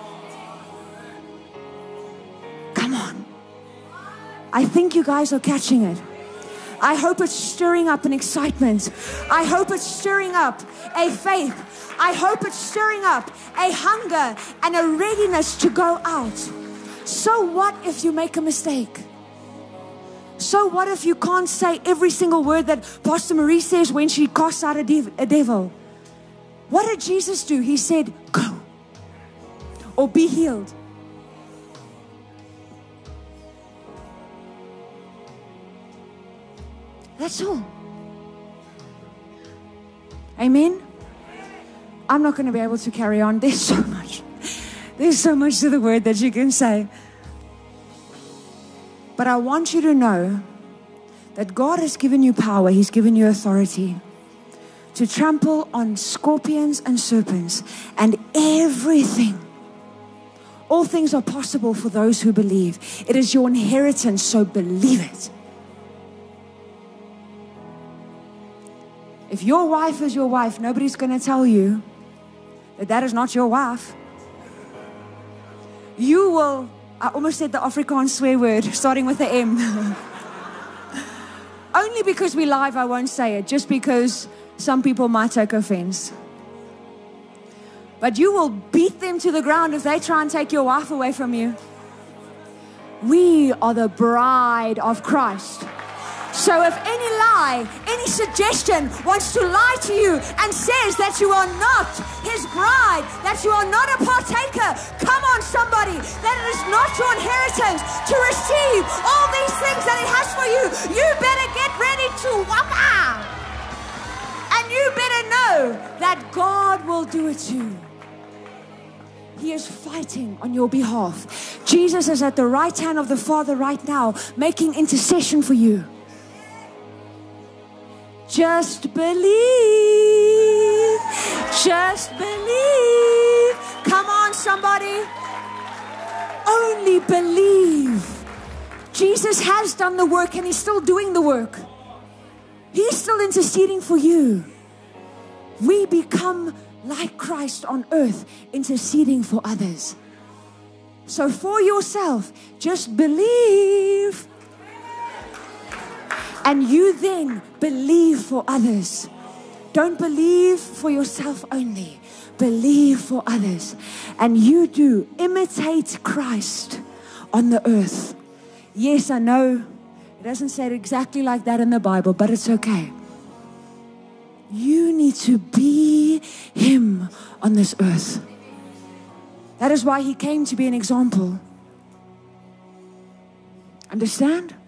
Come on. I think you guys are catching it. I hope it's stirring up an excitement. I hope it's stirring up a faith. I hope it's stirring up a hunger and a readiness to go out. So what if you make a mistake? So what if you can't say every single word that Pastor Marie says when she casts out a, dev- a devil? What did Jesus do? He said, go or be healed. That's all. Amen. I'm not going to be able to carry on. There's so much. There's so much to the word that you can say. But I want you to know that God has given you power. He's given you authority to trample on scorpions and serpents and everything. All things are possible for those who believe. It is your inheritance, so believe it. If your wife is your wife, nobody's going to tell you that that is not your wife. You will, I almost said the Afrikaans swear word, starting with the M. Only because we live, I won't say it, just because some people might take offense. But you will beat them to the ground if they try and take your wife away from you. We are the bride of Christ. So if any lie, any suggestion wants to lie to you and says that you are not His bride, that you are not a partaker, come on somebody, that it is not your inheritance to receive all these things that He has for you, you better get ready to waka. And you better know that God will do it too. He is fighting on your behalf. Jesus is at the right hand of the Father right now, making intercession for you. Just believe. Just believe. Come on, somebody. Only believe. Jesus has done the work and He's still doing the work. He's still interceding for you. We become like Christ on earth, interceding for others. So for yourself, just believe. And you then believe for others. Don't believe for yourself only. Believe for others. And you do imitate Christ on the earth. Yes, I know it doesn't say it exactly like that in the Bible, but it's okay. You need to be Him on this earth. That is why He came to be an example. Understand?